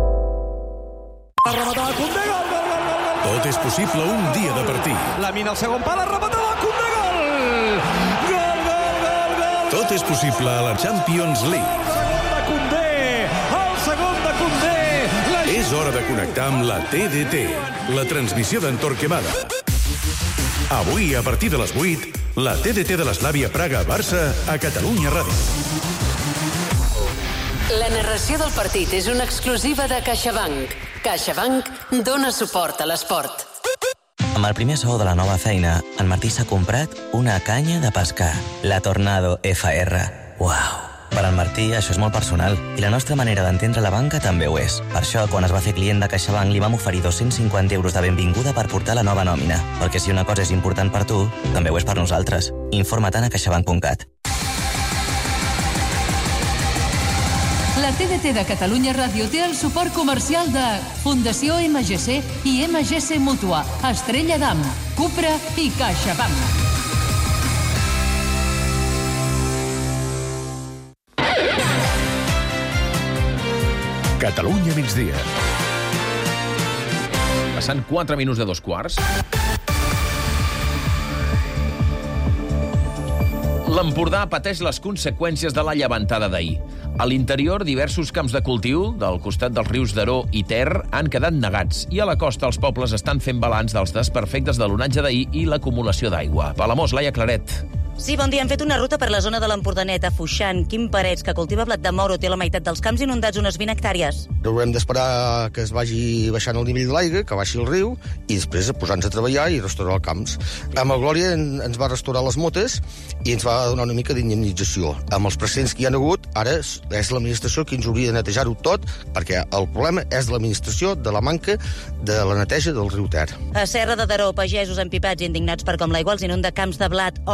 Tot és possible un dia de partit. La mina al segon pal, la rematada, Koundé, gol! Gol, gol, gol, gol! Tot és possible a la Champions League. El segon de Koundé! És hora de connectar amb la TDT, la transmissió d'en Torquemada. Avui, a partir de les 8, la TDT de l'Eslàvia Praga-Barça a Catalunya Ràdio. La narració del partit és una exclusiva de CaixaBank. CaixaBank dona suport a l'esport. Amb el primer sou de la nova feina, en Martí s'ha comprat una canya de pescar, la Tornado FR. Uau! Per al Martí, això és molt personal, i la nostra manera d'entendre la banca també ho és. Per això, quan es va fer client de CaixaBank, li vam oferir 250 euros de benvinguda per portar la nova nòmina. Perquè si una cosa és important per tu, també ho és per nosaltres. Informa-te'n a caixabank.cat. La TDT de Catalunya Ràdio té el suport comercial de Fundació MGC i MGC Mútua, Estrella d'Am, Cupra i CaixaBank. Catalunya migdia. Passant 4 minuts de 2:15. L'Empordà pateix les conseqüències de la llevantada d'ahir. A l'interior, diversos camps de cultiu del costat dels rius d'Aró i Ter han quedat negats i a la costa els pobles estan fent balanç dels desperfectes de l'onatge d'ahir i l'acumulació d'aigua. Palamós, Laia Claret. Sí, bon dia. Hem fet una ruta per la zona de l'Empordanet, a Foixant, Quim Parets, que cultiva blat de moro, té la meitat dels camps inundats, unes 20 hectàrees. Haurem d'esperar que es vagi baixant el nivell de l'aigua, que baixi el riu, i després posar-nos a treballar i restaurar els camps. Amb el Glòria ens va restaurar les motes i ens va donar una mica d'indemnització. Amb els precedents que hi ha hagut, ara és l'administració qui ens hauria de netejar-ho tot, perquè el problema és de l'administració, de la manca de la neteja del riu Ter. A Serra de Daró, pagesos empipats i indignats per com l'aigua els inunda camps de blat, ordi i fava.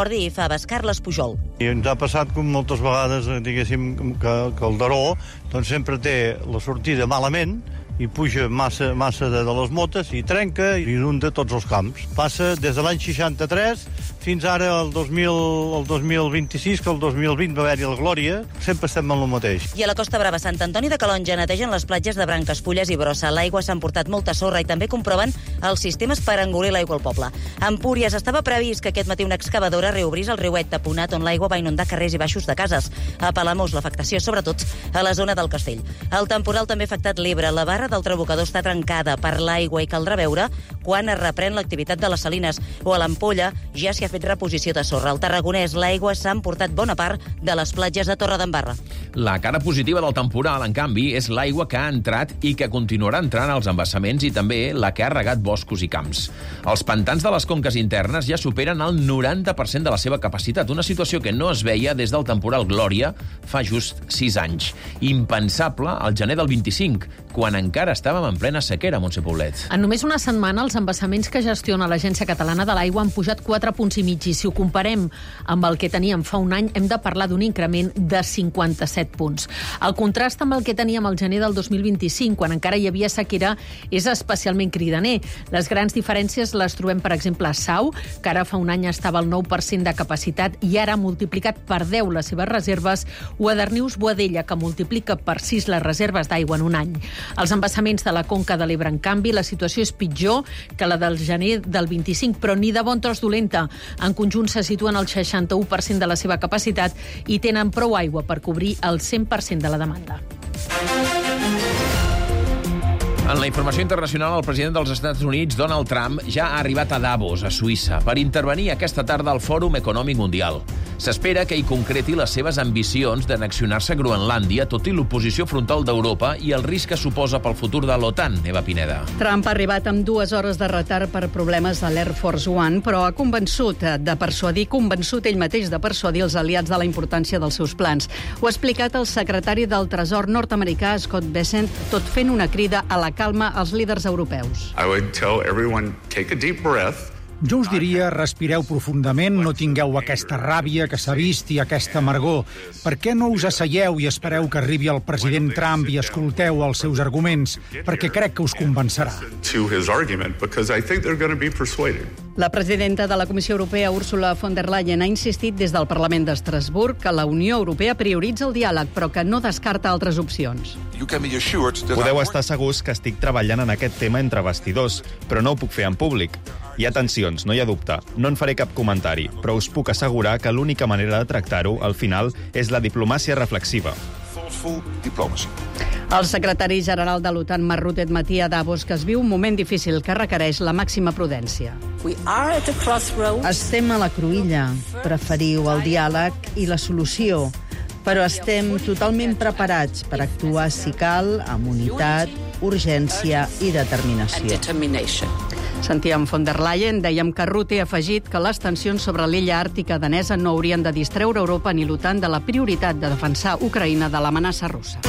Blaves, Carles Pujol. I ens ha passat com moltes vegades, diguéssim, que el Daró doncs sempre té la sortida malament i puja massa de les motes i trenca i inunda tots els camps. Passa des de l'any 63 fins ara el 2026, que el 2020 va haver-hi la Glòria, sempre estem en el mateix. I a la Costa Brava, Sant Antoni de Calonja netegen les platges de Branques, Fulles i Brossa. L'aigua s'ha emportat molta sorra i també comproven els sistemes per engolir l'aigua al poble. A Empúries estava previst que aquest matí una excavadora reobrís el riuet taponat on l'aigua va inundar carrers i baixos de cases. A Palamós l'afectació sobretot a la zona del Castell. El temporal també ha afectat l'Ebre. La barra del Trabucador està trencada per l'aigua i caldrà veure quan es reprèn l'activitat de les Salines. O a l'Ampolla ja s'hi ha fet reposició de sorra. Al Tarragonès l'aigua s'ha emportat bona part de les platges de Torredembarra. La cara positiva del temporal, en canvi, és l'aigua que ha entrat i que continuarà entrant als embassaments i també la que ha regat boscos i camps. Els pantans de les conques internes ja superen el 90% de la seva capacitat, una situació que no es veia des del temporal Glòria fa just 6 anys. Impensable al gener del 25, quan encara estàvem en plena sequera, Montse Poblet. En només una setmana, els embassaments que gestiona l'Agència Catalana de l'Aigua han pujat 4,5 punts. I si ho comparem amb el que teníem fa un any, hem de parlar d'un increment de 57 punts. El contrast amb el que teníem al gener del 2025, quan encara hi havia sequera, és especialment cridaner. Les grans diferències les trobem, per exemple, a Sau, que ara fa un any estava al 9% de capacitat i ara ha multiplicat per 10 les seves reserves, o a Darnius-Boadella, que multiplica per 6 les reserves d'aigua en un any. Als embassaments de la Conca de l'Ebre, en canvi, la situació és pitjor que la del gener del 25, però ni de bon tros dolenta. En conjunt se situen al 61% de la seva capacitat i tenen prou aigua per cobrir el 100% de la demanda. En la informació internacional, el president dels Estats Units, Donald Trump, ja ha arribat a Davos, a Suïssa, per intervenir aquesta tarda al Fòrum Econòmic Mundial. S'espera que hi concreti les seves ambicions d'annexionar-se a Groenlàndia, tot i l'oposició frontal d'Europa i el risc que suposa pel futur de l'OTAN. Eva Pineda. Trump ha arribat amb 2 hores de retard per problemes a l'Air Force One, però ha convençut ell mateix de persuadir els aliats de la importància dels seus plans. Ho ha explicat el secretari del Tresor nord-americà, Scott Bessent, tot fent una crida a la calma als líders europeus. I would tell everyone, take a deep breath. Jo us diria, respireu profundament, no tingueu aquesta ràbia que s'ha vist i aquesta amargor. Per què no us asseieu i espereu que arribi el president Trump i escolteu els seus arguments? Perquè crec que us convencerà. La presidenta de la Comissió Europea, Ursula von der Leyen, ha insistit des del Parlament d'Estrasburg que la Unió Europea prioritza el diàleg, però que no descarta altres opcions. Podeu estar segurs que estic treballant en aquest tema entre bastidors, però no ho puc fer en públic. Hi ha tensions, no hi ha dubte. No en faré cap comentari, però us puc assegurar que l'única manera de tractar-ho, al final, és la diplomàcia reflexiva. El secretari general de l'OTAN, Mark Rutte, admetia a Davos que es viu un moment difícil que requereix la màxima prudència. Estem a la cruïlla. Preferiu el diàleg i la solució, però estem totalment preparats per actuar si cal, amb unitat, urgència i determinació. Sentíem von der Leyen, dèiem que Rutte ha afegit que les tensions sobre l'illa àrtica danesa no haurien de distreure Europa ni l'OTAN de la prioritat de defensar Ucraïna de l'amenaça russa.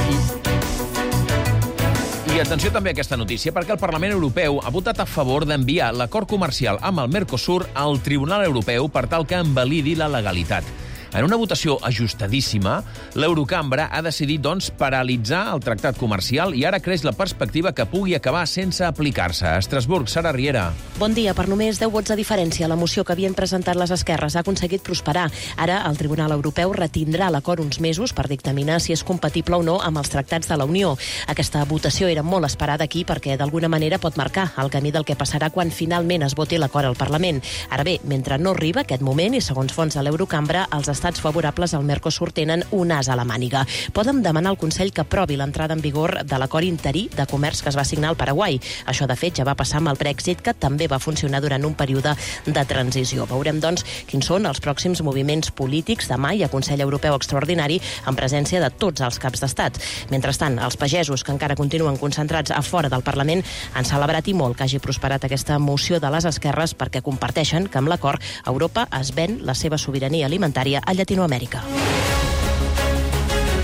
I atenció també a aquesta notícia, perquè el Parlament Europeu ha votat a favor d'enviar l'acord comercial amb el Mercosur al Tribunal Europeu per tal que en validi la legalitat. En una votació ajustadíssima, l'Eurocambra ha decidit, doncs, paralitzar el tractat comercial i ara creix la perspectiva que pugui acabar sense aplicar-se. A Estrasburg, Sara Riera. Bon dia. Per només 10 vots de diferència, la moció que havien presentat les esquerres ha aconseguit prosperar. Ara, el Tribunal Europeu retindrà l'acord uns mesos per dictaminar si és compatible o no amb els tractats de la Unió. Aquesta votació era molt esperada aquí perquè, d'alguna manera, pot marcar el camí del que passarà quan finalment es voti l'acord al Parlament. Ara bé, mentre no arriba aquest moment i segons fons de l'Eurocambra, els estats favorables al Mercosur tenen un as a la màniga. Poden demanar al Consell que aprovi l'entrada en vigor de l'acord interí de comerç que es va signar al Paraguai. Això, de fet, ja va passar amb el Brexit, que també va funcionar durant un període de transició. Veurem, doncs, quins són els pròxims moviments polítics demà hi ha Consell Europeu Extraordinari en presència de tots els caps d'estat. Mentrestant, els pagesos, que encara continuen concentrats a fora del Parlament, han celebrat i molt que hagi prosperat aquesta moció de les esquerres perquè comparteixen que amb l'acord Europa es ven la seva sobirania alimentària a Llatinoamèrica. I els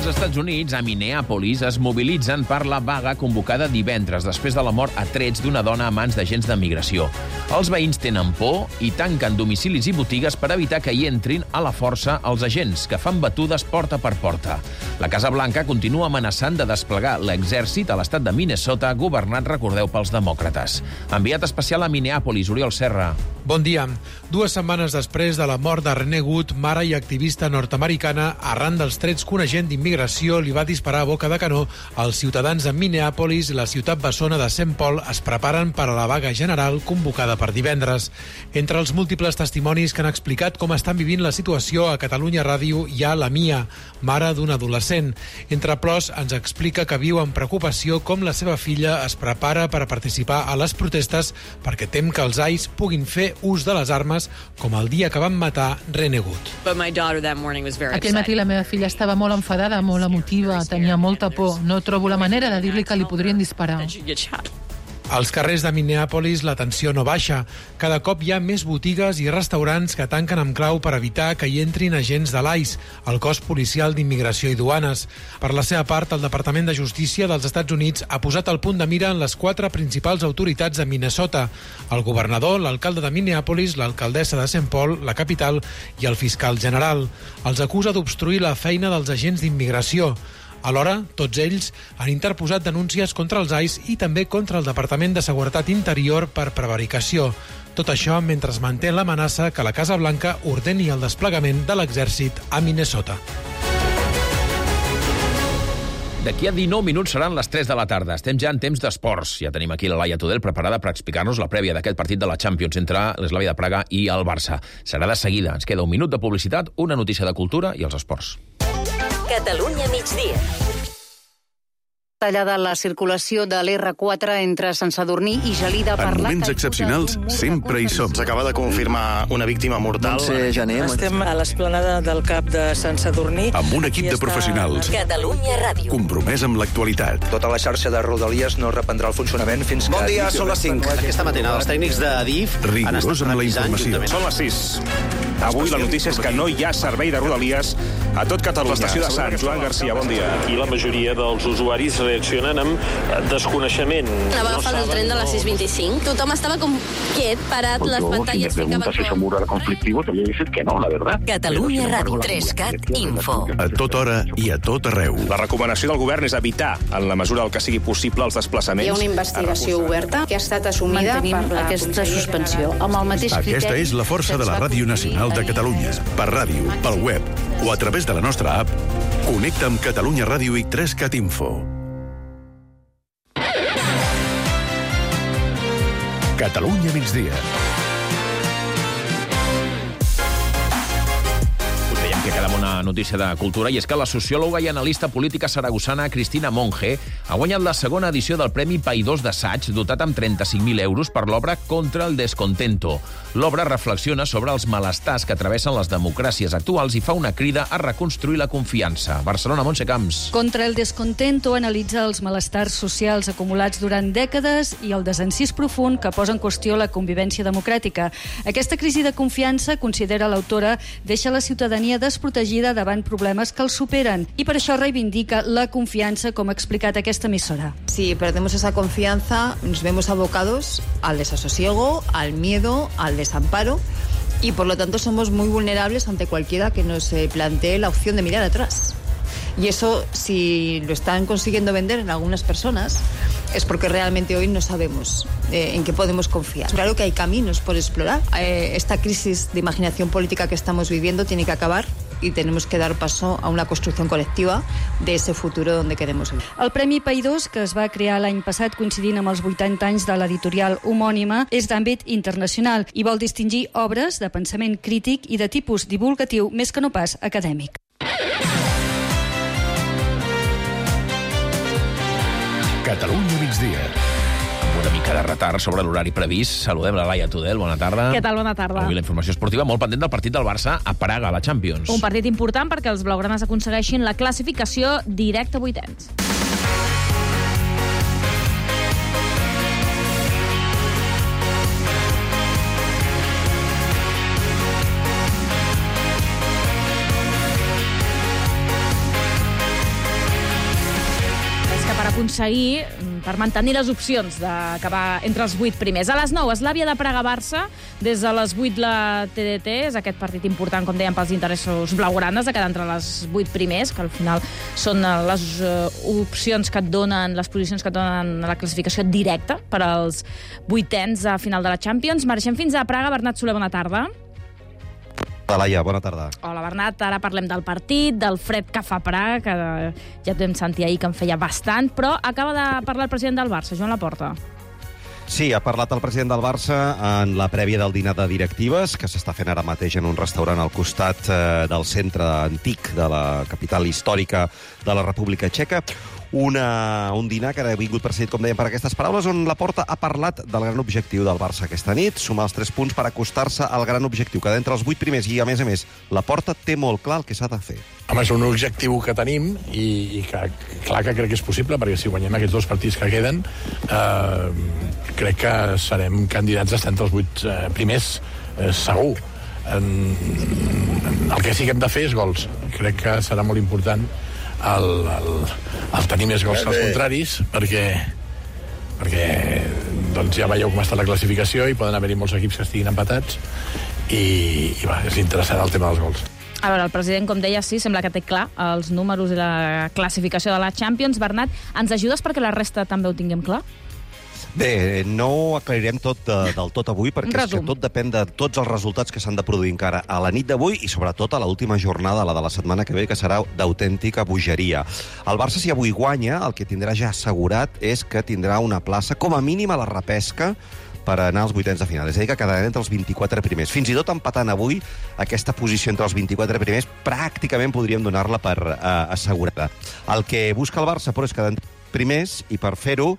Estats Units, a Minneapolis, es mobilitzen per la vaga convocada divendres després de la mort a trets d'una dona a mans d'agents de migració. Els veïns tenen por i tanquen domicilis i botigues per evitar que hi entrin a la força els agents, que fan batudes porta per porta. La Casa Blanca continua amenaçant de desplegar l'exèrcit a l'estat de Minnesota, governat, recordeu, pels demòcrates. Enviat especial a Minneapolis, Oriol Serra. Bon dia. 2 setmanes després de la mort de Renee Wood, mare i activista nord-americana, arran dels trets que un agent d'immigració li va disparar a boca de canó, els ciutadans de Minneapolis i la ciutat bessona de St. Paul es preparen per a la vaga general convocada per divendres. Entre els múltiples testimonis que han explicat com estan vivint la situació a Catalunya Ràdio hi ha la Mia, mare d'un adolescent. Entre plors ens explica que viu amb preocupació com la seva filla es prepara per a participar a les protestes perquè tem que els ais puguin fer ús de les armes com el dia que van matar Renee Wood. Aquell matí la meva filla estava molt enfadada, molt emotiva, tenia molta por. No trobo la manera de dir-li que li podrien disparar. Als carrers de Minneapolis la tensió no baixa. Cada cop hi ha més botigues i restaurants que tanquen amb clau per evitar que hi entrin agents de l'ICE, el cos policial d'immigració i duanes. Per la seva part, el Departament de Justícia dels Estats Units ha posat el punt de mira en les 4 principals autoritats de Minnesota: el governador, l'alcalde de Minneapolis, l'alcaldessa de St. Paul, la capital, i el fiscal general. Els acusa d'obstruir la feina dels agents d'immigració. Alhora, tots ells han interposat denúncies contra els AIS i també contra el Departament de Seguretat Interior per prevaricació. Tot això mentre es manté l'amenaça que la Casa Blanca ordeni el desplegament de l'exèrcit a Minnesota. D'aquí a 19 minuts seran les 3 de la tarda. Estem ja en temps d'esports. Ja tenim aquí la Laia Tudel preparada per explicar-nos la prèvia d'aquest partit de la Champions entre l'Slavia de Praga i el Barça. Serà de seguida. Ens queda un minut de publicitat, una notícia de cultura i els esports. Catalunya migdia. Tallada la circulació de l'R4 entre Sant Sadurní i Gelida per En moments excepcionals sempre hi som. S'acaba de confirmar una víctima mortal. Estem a l'esplanada del Cap de Sant Sadurní. Amb un equip de professionals. Catalunya Ràdio. Compromès amb l'actualitat. Tota la xarxa de Rodalies no reprendrà el funcionament fins que... Bon dia, són les 5. Aquesta matina els tècnics d'Adif Rigorós amb la informació. Són les 6. Avui la notícia és que no hi ha servei de Rodalies a tot Catalunya. L'estació de Sants, Joan Garcia, bon dia. Aquí la majoria dels usuaris reaccionen amb desconeixement. Anava agafant el tren de les 6:25. Tothom estava com quiet, parat, les pantalles ficaven... Si eso muro era conflictivo, te voy a decir que no, la verdad. Catalunya Ràdio. 3CAT Info. A tota hora i a tot arreu. La recomanació del govern és evitar, en la mesura del que sigui possible, els desplaçaments. Hi ha una investigació oberta que ha estat assumida per aquesta suspensió. Amb el mateix criteri... Aquesta és la força de la Ràdio Nacional de Catalunya. Per ràdio, pel web o a través de la nostra app, connecta amb Catalunya Ràdio i 3CAT Info. Catalunya migdia. Que queda una notícia de cultura, i és que la sociòloga i analista política saragossana Cristina Monge ha guanyat la segona edició del Premi Paidós d'Assaig, dotat amb 35.000 euros per l'obra Contra el descontento. L'obra reflexiona sobre els malestars que travessen les democràcies actuals i fa una crida a reconstruir la confiança. Barcelona, Montse Camps. Contra el descontento analitza els malestars socials acumulats durant dècades i el desencís profund que posa en qüestió la convivència democràtica. Aquesta crisi de confiança, considera l'autora, deixa la ciutadania desprotegida davant problemes que els superen i per això reivindica la confiança, com ha explicat aquesta emissora. Si perdemos esa confianza, nos vemos abocados al desasosiego, al miedo, al desamparo y por lo tanto somos muy vulnerables ante cualquiera que nos plantee la opción de mirar atrás. Y eso, si lo están consiguiendo vender en algunas personas, es porque realmente hoy no sabemos en qué podemos confiar. Claro que hay caminos por explorar. Esta crisis de imaginación política que estamos viviendo tiene que acabar y tenemos que dar paso a una construcción colectiva de ese futuro donde queremos vivir. El Premi Paidós, que es va crear l'any passat coincidint amb els 80 anys de l'editorial homònima, és d'àmbit internacional i vol distingir obres de pensament crític i de tipus divulgatiu més que no pas acadèmic. Catalunya migdia. Amb una mica de retard sobre l'horari previst. Saludem la Laia Tudel, bona tarda. Què tal, bona tarda. Avui la informació esportiva molt pendent del partit del Barça a Praga, a la Champions. Un partit important perquè els blaugranes aconsegueixin la classificació directa a vuitens. per aconseguir, per mantenir les opcions d'acabar entre els 8 primers. A les 9, Eslàvia de Praga-Barça, des de les 8 la TDT, és aquest partit important, com dèiem, pels interessos blaugranes, de quedar entre les 8 primers, que al final són les opcions que et donen, les posicions que et donen la classificació directa per als 8ens a final de la Champions. Marxem fins a Praga. Bernat Soler, bona tarda. Laia, bona tarda. Hola, Bernat. Ara parlem del partit, del fred que fa Praga, que ja et vam sentir ahir que en feia bastant, però acaba de parlar el president del Barça, Joan Laporta. Sí, ha parlat el president del Barça en la prèvia del dinar de directives, que s'està fent ara mateix en un restaurant al costat del centre antic de la capital històrica de la República Txeca. Un dinar que ha vingut precedit, com dèiem, per aquestes paraules, on Laporta ha parlat del gran objectiu del Barça aquesta nit, sumar els 3 punts per acostar-se al gran objectiu, que d'entre els 8 primers, i a més, Laporta té molt clar el que s'ha de fer. Home, és un objectiu que tenim i que, clar que crec que és possible, perquè si guanyem aquests 2 partits que queden, crec que serem candidats a estar entre els 8 primers, segur. El que sí que hem de fer és gols. Crec que serà molt important el tenir més gols que els contraris, perquè doncs ja veieu com està la classificació i poden haver-hi molts equips que estiguin empatats i és interessant el tema dels gols. A veure, el president, com deia, sí, sembla que té clar els números i la classificació de la Champions. Bernat, ens ajudes perquè la resta també ho tinguem clar? Bé, no ho aclarirem tot del tot avui, perquè és que tot depèn de tots els resultats que s'han de produir encara a la nit d'avui i sobretot a l'última jornada, la de la setmana que ve, que serà d'autèntica bogeria. El Barça, si avui guanya, el que tindrà ja assegurat és que tindrà una plaça, com a mínim a la repesca, per anar als 8ens de final. És a dir, que quedaran entre els 24 primers. Fins i tot empatant avui, aquesta posició entre els 24 primers pràcticament podríem donar-la per assegurada. El que busca el Barça, però, és quedar primers i per fer-ho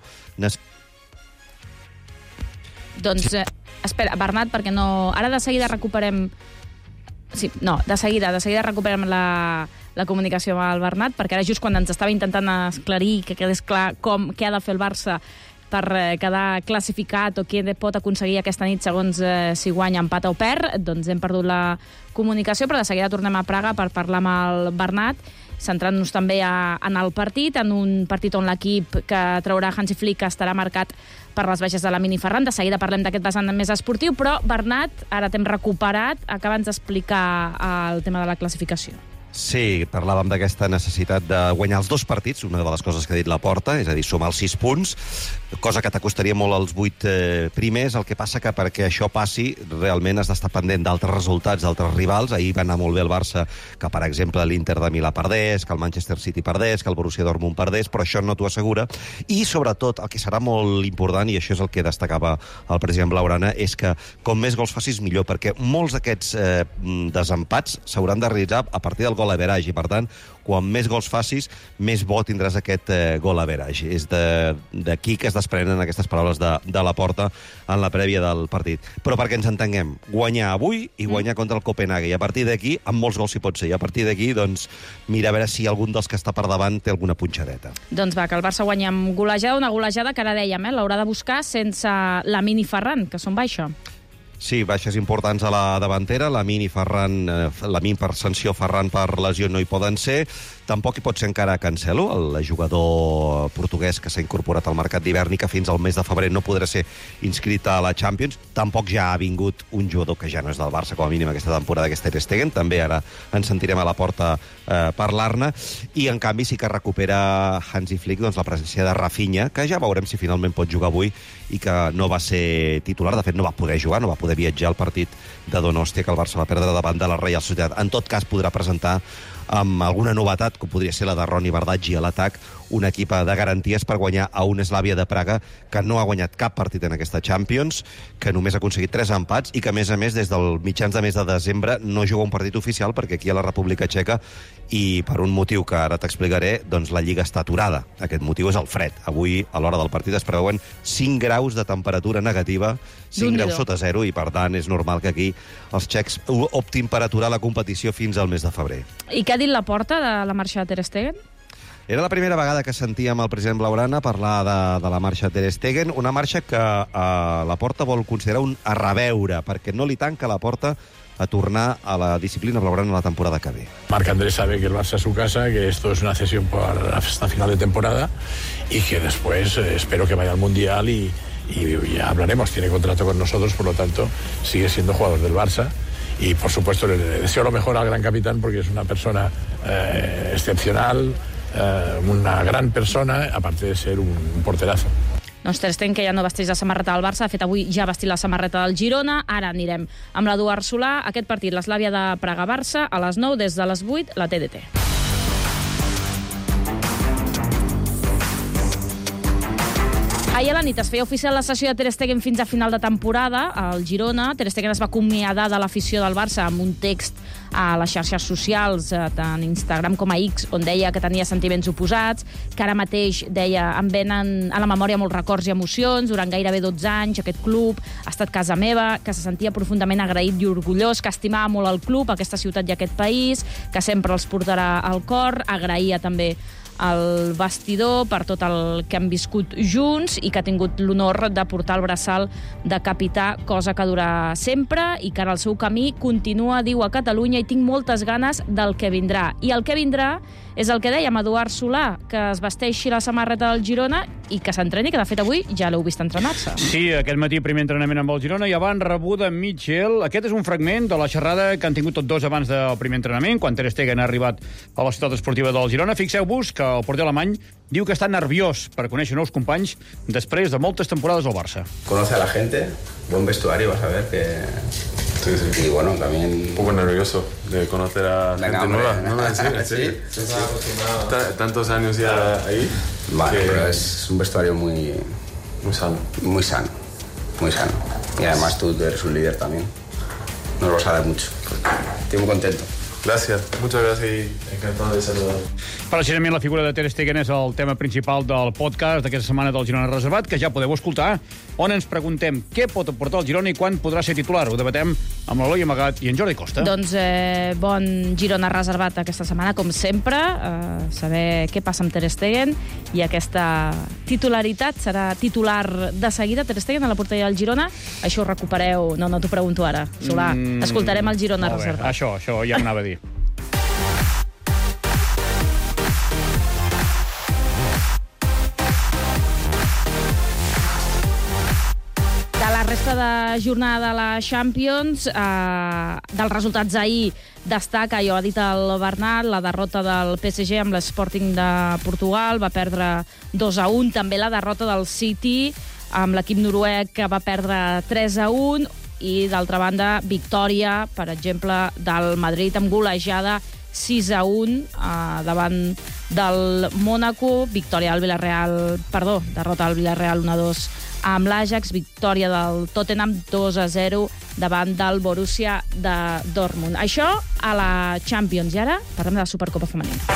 doncs, espera, Bernat, perquè no... Ara de seguida recuperem... Sí, no, de seguida recuperem la comunicació amb el Bernat, perquè ara just quan ens estava intentant esclarir que quedés clar què ha de fer el Barça per quedar classificat o qui pot aconseguir aquesta nit segons si guanya, empata o perd, doncs hem perdut la comunicació, però de seguida tornem a Praga per parlar amb el Bernat, centrant-nos també en el partit, en un partit on l'equip que traurà Hansi Flick estarà marcat per les baixes de la Mini Ferran. De seguida parlem d'aquest vessant més esportiu, però, Bernat, ara t'hem recuperat. Acaba'ns d'explicar el tema de la classificació. Sí, parlàvem d'aquesta necessitat de guanyar els 2 partits, una de les coses que ha dit Laporta, és a dir, sumar els 6 punts, cosa que t'acostaria molt als 8 primers. El que passa que perquè això passi, realment has d'estar pendent d'altres resultats, d'altres rivals. Ahir va anar molt bé el Barça, que per exemple l'Inter de Milà perdés, que el Manchester City perdés, que el Borussia Dortmund perdés, però això no t'ho assegura. I sobretot, el que serà molt important, i això és el que destacava el president blaugrana, és que com més gols facis millor, perquè molts d'aquests desempats s'hauran de realitzar a partir del gol average, i per tant, quan més gols facis, més bo tindràs aquest gol average. És d'aquí que es desprenen aquestes paraules de Laporta en la prèvia del partit. Però perquè ens entenguem, guanyar avui i guanyar contra el Copenhague, i a partir d'aquí, amb molts gols si pot ser, i a partir d'aquí, doncs, mira a veure si algun dels que està per davant té alguna punxadeta. Doncs va, que el Barça guanya amb golejada, una golejada que ara dèiem, l'haurà de buscar sense la Mini Ferran, que són baixa. Sí, baixes importants a la davantera, la Min per sanció, Ferran per lesió no hi poden ser. Tampoc hi pot ser encara Cancelo, el jugador portuguès que s'ha incorporat al mercat d'hivern i que fins al mes de febrer no podrà ser inscrit a la Champions. Tampoc ja ha vingut un jugador que ja no és del Barça, com a mínim aquesta temporada, que és Ter Stegen. També ara ens sentirem a Laporta parlar-ne. I, en canvi, sí que recupera Hansi Flick doncs, la presència de Rafinha, que ja veurem si finalment pot jugar avui i que no va ser titular. De fet, no va poder jugar, no va poder viatjar al partit de Donòstia, que el Barça va perdre davant de la Reial Societat. En tot cas, podrà presentar amb alguna novetat, com podria ser la de Ronny Bardghji a l'atac, un equip de garanties per guanyar a un Slavia de Praga que no ha guanyat cap partit en aquesta Champions, que només ha aconseguit 3 empats i que, a més, des del mitjans de mes de desembre no juga un partit oficial, perquè aquí a la República Txeca, i per un motiu que ara t'explicaré, doncs la Lliga està aturada. Aquest motiu és el fred. Avui, a l'hora del partit, es preveuen 5 graus de temperatura negativa, 5 graus sota zero, i per tant és normal que aquí els txecs optin per aturar la competició fins al mes de febrer. I què ha dit Laporta de la marxa de Ter Stegen? Era la primera vegada que sentíem el president blaugrana parlar de la marxa de Ter Stegen, una marxa que Laporta vol considerar un a reveure, perquè no li tanca la porta a tornar a la disciplina blaugrana la temporada que ve. Marc Andrés sabe que el Barça es su casa, que esto es una cesión hasta final de temporada y que después espero que vaya al Mundial y ya hablaremos. Tiene contrato con nosotros, por lo tanto sigue siendo jugador del Barça. Y, por supuesto, le deseo lo mejor al gran capitán porque es una persona excepcional, una gran persona, aparte de ser un porterazo. Doncs Ter Stegen, que ja no vesteix la samarreta del Barça, de fet avui ja ha vestit la samarreta del Girona, ara anirem amb l'Eduard Solà. Aquest partit, l'Eslàvia de Praga-Barça, a les 9, des de les 8, la TDT. Ahir a la nit es feia oficial la cessió de Ter Stegen fins a final de temporada. Al Girona, Ter Stegen es va acomiadar de l'afició del Barça amb un text a les xarxes socials, tant Instagram com a X, on deia que tenia sentiments oposats, que ara mateix, deia, em venen a la memòria molts records i emocions. Durant gairebé 12 anys aquest club ha estat casa meva, que se sentia profundament agraït i orgullós, que estimava molt el club, aquesta ciutat i aquest país, que sempre els portarà al cor. Agraïa també al vestidor per tot el que han viscut junts i que ha tingut l'honor de portar el braçal de capità, cosa que durarà sempre i que ara el seu camí continua, diu, a Catalunya, i tinc moltes ganes del que vindrà. I el que vindrà és el que dèiem, Eduard Solà, que es vesteixi la samarreta del Girona i que s'entreni, que de fet avui ja l'heu vist entrenar-se. Sí, aquest matí primer entrenament amb el Girona i abans rebuda amb Mitchell. Aquest és un fragment de la xerrada que han tingut tots dos abans del primer entrenament, quan Ter Stegen ha arribat a la ciutat esportiva del Girona. Fixeu-vos que el porter alemany diu que està nerviós per conèixer nous companys després de moltes temporades al Barça. Conoce a la gente, buen vestuario, vas a ver que... Sí, sí. Y bueno, también... Un poco nervioso de conocer a gente nueva. No, ¿Sí? Tantos años ya ahí. Vale, pero es un vestuario muy sano. Muy sano. Muy sano. Y además tú eres un líder también. Nos vas a dar mucho. Estoy muy contento. Gracias, muchas gracias y encantado de saludar. Precisament la figura de Ter Stegen és el tema principal del podcast d'aquesta setmana del Girona Reservat, que ja podeu escoltar, on ens preguntem què pot aportar el Girona i quan podrà ser titular. Ho debatem amb l'Eloi Amagat i en Jordi Costa. Doncs bon Girona Reservat aquesta setmana, com sempre, saber què passa amb Ter Stegen i aquesta titularitat. Serà titular de seguida Ter Stegen a la porteria del Girona? Això ho recupereu... No t'ho pregunto ara, Solà. Escoltarem el Girona Reservat. Això ja m'anava a dir. La resta de jornada de la Champions, dels resultats ahir, destaca, ja ho ha dit el Bernat, la derrota del PSG amb l'Sporting de Portugal, va perdre 2-1, també la derrota del City amb l'equip noruec, que va perdre 3-1, i d'altra banda, victòria, per exemple, del Madrid amb golejada 6-1 davant del Mónaco, derrota del Villarreal 1-2 amb l'Ajax, victòria del Tottenham 2-0 davant del Borussia de Dortmund. Això a la Champions. I ara parlem de la Supercopa femenina.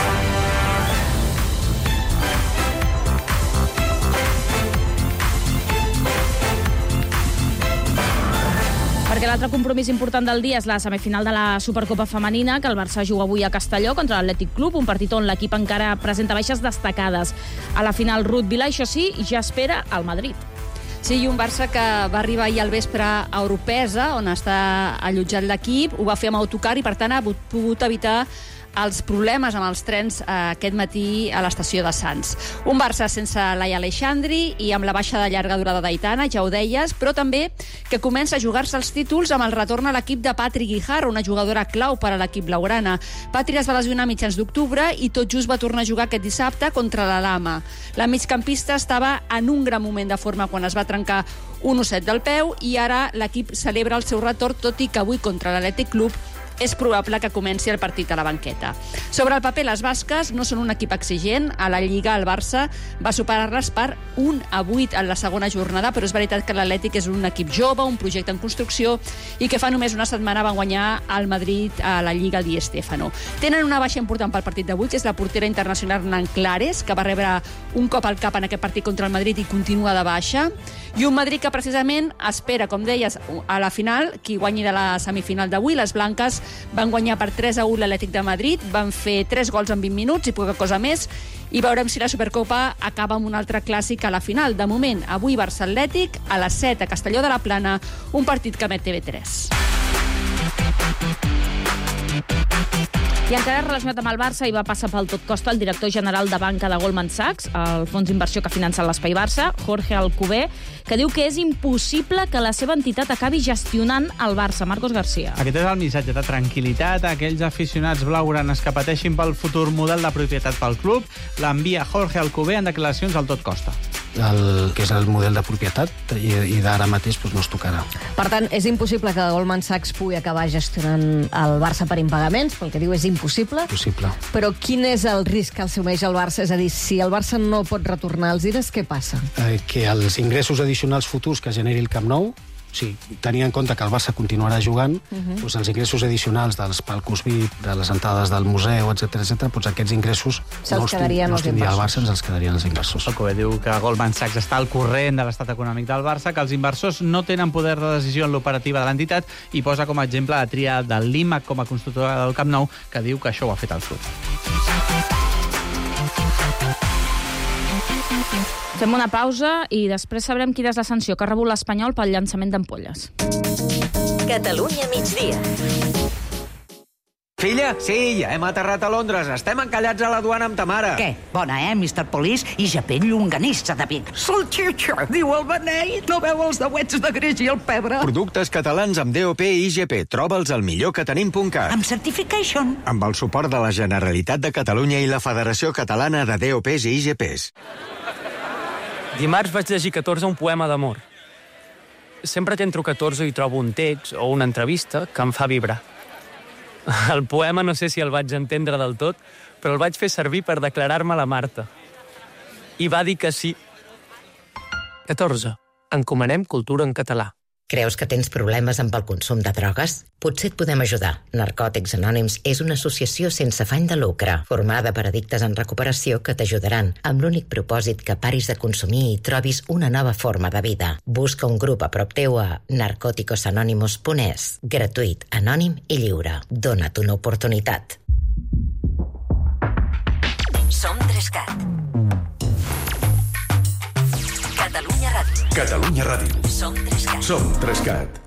Perquè l'altre compromís important del dia és la semifinal de la Supercopa femenina, que el Barça juga avui a Castelló contra l'Atlètic Club, un partit on l'equip encara presenta baixes destacades. A la final, Ruth Vilà, això sí, ja espera al Madrid. Sí, i un Barça que va arribar ahir al vespre a Oropesa, on està allotjat l'equip, ho va fer amb autocar i, per tant, ha pogut evitar els problemes amb els trens aquest matí a l'estació de Sants. Un Barça sense Laia Aleixandri i amb la baixa de llarga durada d'Aitana, ja ho deies, però també que comença a jugar-se els títols amb el retorn a l'equip de Patri Guijarro, una jugadora clau per a l'equip blaugrana. Patri es va lesionar a mitjans d'octubre i tot just va tornar a jugar aquest dissabte contra la Lama. La migcampista estava en un gran moment de forma quan es va trencar un osset del peu i ara l'equip celebra el seu retorn, tot i que avui contra l'Atlètic Club és probable que comenci el partit a la banqueta. Sobre el paper, les basques no són un equip exigent. A la Lliga, el Barça va superar-les per 1-8 en la segona jornada, però és veritat que l'Atlètic és un equip jove, un projecte en construcció, i que fa només una setmana va guanyar al Madrid a la Lliga Di Stéfano. Tenen una baixa important pel partit d'avui, que és la portera internacional Nan Clares, que va rebre un cop al cap en aquest partit contra el Madrid i continua de baixa, i un Madrid que precisament espera, com deies, a la final, qui guanyi de la semifinal d'avui. Les blanques van guanyar per 3-1 l'Atlètic de Madrid, van fer 3 gols en 20 minuts i poca cosa més, i veurem si la Supercopa acaba amb un altre clàssic a la final. De moment, avui Barça-Atlètic, a les 7 a Castelló de la Plana, un partit que emet TV3. I encara relacionat amb el Barça, hi va passar pel tot costa el director general de banca de Goldman Sachs, el fons d'inversió que finança l'Espai Barça, Jorge Alcover, que diu que és impossible que la seva entitat acabi gestionant el Barça. Marcos García. Aquest és el missatge de tranquil·litat a aquells aficionats blaugranes que pateixin pel futur model de propietat pel club. L'envia Jorge Alcover en declaracions al tot costa. El que és el model de propietat i d'ara mateix no es tocarà. Per tant, és impossible que Goldman Sachs pugui acabar gestionant el Barça per impagaments, pel que diu és impossible. Possible. Però quin és el risc que assumeix el Barça? És a dir, si el Barça no pot retornar els diners, què passa? Que els ingressos addicionals futurs que generi el Camp Nou, tenint en compte que el Barça continuarà jugant, doncs els ingressos addicionals dels palcos VIP, de les entrades del museu, etc, doncs aquests ingressos no els tindria el Barça, ens els quedarien els inversors. El COE diu que Goldman Sachs està al corrent de l'estat econòmic del Barça, que els inversors no tenen poder de decisió en l'operativa de l'entitat i posa com a exemple la tria de l'IMAC com a constructora del Camp Nou, que diu que això ho ha fet el club. Fem una pausa i després sabrem quina és la sanció que ha rebut l'Espanyol pel llançament d'ampolles. Catalunya migdia. Filla, sí, ja hem aterrat a Londres. Estem encallats a la duana amb ta mare. Què? Bona, Mr. Police i japell llonganissa de Vic. Salchicha, diu el beneit. No veu els dauets de greix i el pebre? Productes catalans amb DOP i IGP. Troba'ls al millorquetenim.cat. Amb certification. Amb el suport de la Generalitat de Catalunya i la Federació Catalana de DOPs i IGPs. Dimarts vaig llegir 14 un poema d'amor. Sempre que entro 14 i trobo un text o una entrevista que em fa vibrar. El poema no sé si el vaig entendre del tot, però el vaig fer servir per declarar-me a la Marta. I va dir que sí. 14. Encomanem cultura en català. Creus que tens problemes amb el consum de drogues? Potser et podem ajudar. Narcòtics Anònims és una associació sense afany de lucre, formada per addictes en recuperació que t'ajudaran, amb l'únic propòsit que paris de consumir i trobis una nova forma de vida. Busca un grup a prop teu a narcoticosanonymous.es. Gratuït, anònim i lliure. Dona't una oportunitat. Som 3CAT. Catalunya Ràdio. Catalunya Ràdio. Som 3CAT. Som 3CAT.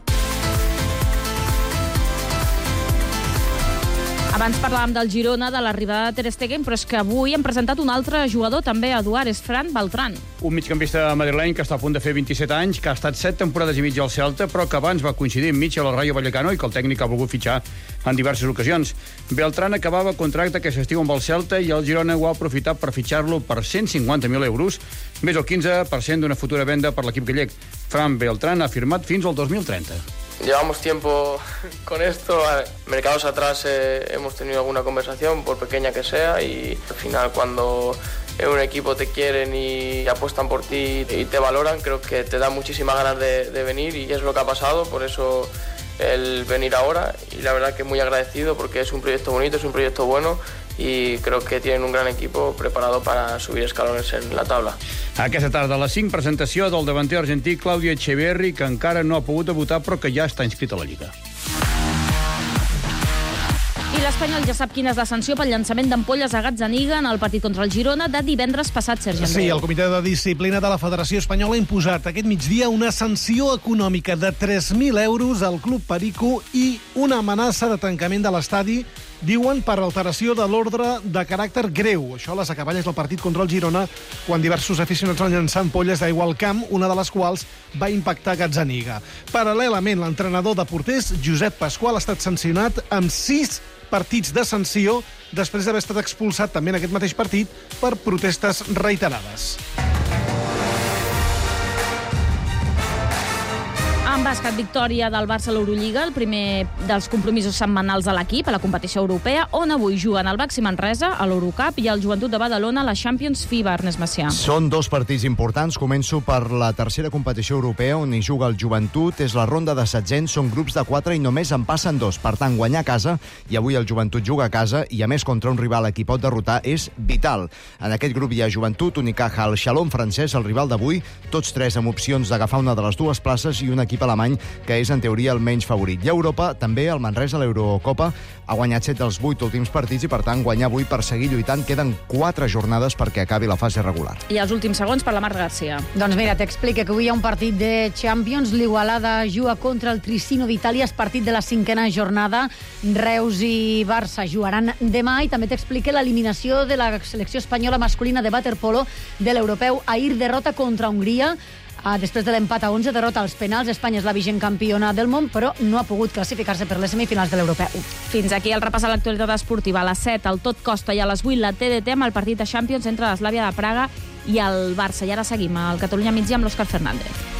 Abans parlàvem del Girona, de l'arribada de Ter Stegen, però és que avui hem presentat un altre jugador també, Eduard, és Fran Beltrán. Un migcampista madrileny que està a punt de fer 27 anys, que ha estat 7 temporades i mitja al Celta, però que abans va coincidir amb Mitchell al Rayo Vallecano i que el tècnic ha volgut fitxar en diverses ocasions. Beltrán acabava contracte aquest estiu amb el Celta i el Girona ho ha aprofitat per fitxar-lo per 150.000 euros, més el 15% d'una futura venda per l'equip gallec. Fran Beltrán ha firmat fins al 2030. Llevamos tiempo con esto, mercados atrás hemos tenido alguna conversación, por pequeña que sea, y al final cuando en un equipo te quieren y apuestan por ti y te valoran, creo que te da muchísimas ganas de venir y es lo que ha pasado, por eso el venir ahora, y la verdad que muy agradecido porque es un proyecto bonito, es un proyecto bueno y creo que tienen un gran equipo preparado para subir escalones en la tabla. Aquesta tarda a les 5, presentació del davanter argentí Claudio Echeverri, que encara no ha pogut debutar però que ja està inscrit a la Lliga. I l'Espanyol ja sap quina és la sanció pel llançament d'ampolles a Gazzaniga en el partit contra el Girona de divendres passat, Sergi Andreu. Sí, el Comitè de Disciplina de la Federació Espanyola ha imposat aquest migdia una sanció econòmica de 3.000 euros al Club Perico i una amenaça de tancament de l'estadi, diuen, per alteració de l'ordre de caràcter greu. Això a les acaballes del partit contra el Girona, quan diversos aficionats van llançar ampolles d'aigua al camp, una de les quals va impactar Gazzaniga. Paral·lelament, l'entrenador de porters, Josep Pasqual, ha estat sancionat amb 6 partits de sanció després d'haver estat expulsat també en aquest mateix partit per protestes reiterades. En bàsquet, victòria del Barça a l'Eurolliga, el primer dels compromisos setmanals de l'equip a la competició europea, on avui juguen el Baxi Manresa, a l'Eurocup, i el Joventut de Badalona a la Champions FIBA, Ernest Macià. Són dos partits importants. Començo per la tercera competició europea, on hi juga el Joventut. És la ronda de setzents, són grups de 4 i només en passen 2. Per tant, guanyar a casa, i avui el Joventut juga a casa, i a més contra un rival a qui pot derrotar, és vital. En aquest grup hi ha Joventut, Unicaja, el Xalón francès, el rival d'avui, tots tres amb opcions d'agafar una de les dues places i un equip a alemany, que és en teoria el menys favorit. I a Europa, també el Manresa a l'Eurocopa ha guanyat 7 dels 8 últims partits i, per tant, guanyar avui per seguir lluitant. Queden 4 jornades perquè acabi la fase regular. I els últims segons per la Marc Garcia. Doncs mira, t'explica que avui hi ha un partit de Champions. L'Igualada juga contra el Tricino d'Itàlia, és partit de la 5a jornada. Reus i Barça jugaran demà i també t'explica l'eliminació de la selecció espanyola masculina de waterpolo de l'europeu. Ahir derrota contra Hongria. Després de l'empat a 11, derrota als penals. Espanya és la vigent campiona del món, però no ha pogut classificar-se per les semifinals de l'europeu. Fins aquí el repàs a l'actualitat esportiva. A les 7, el Tot Costa, i a les 8, la TDT, amb el partit de Champions entre l'Eslàvia de Praga i el Barça. I ara seguim al Catalunya Migdia amb l'Òscar Fernández.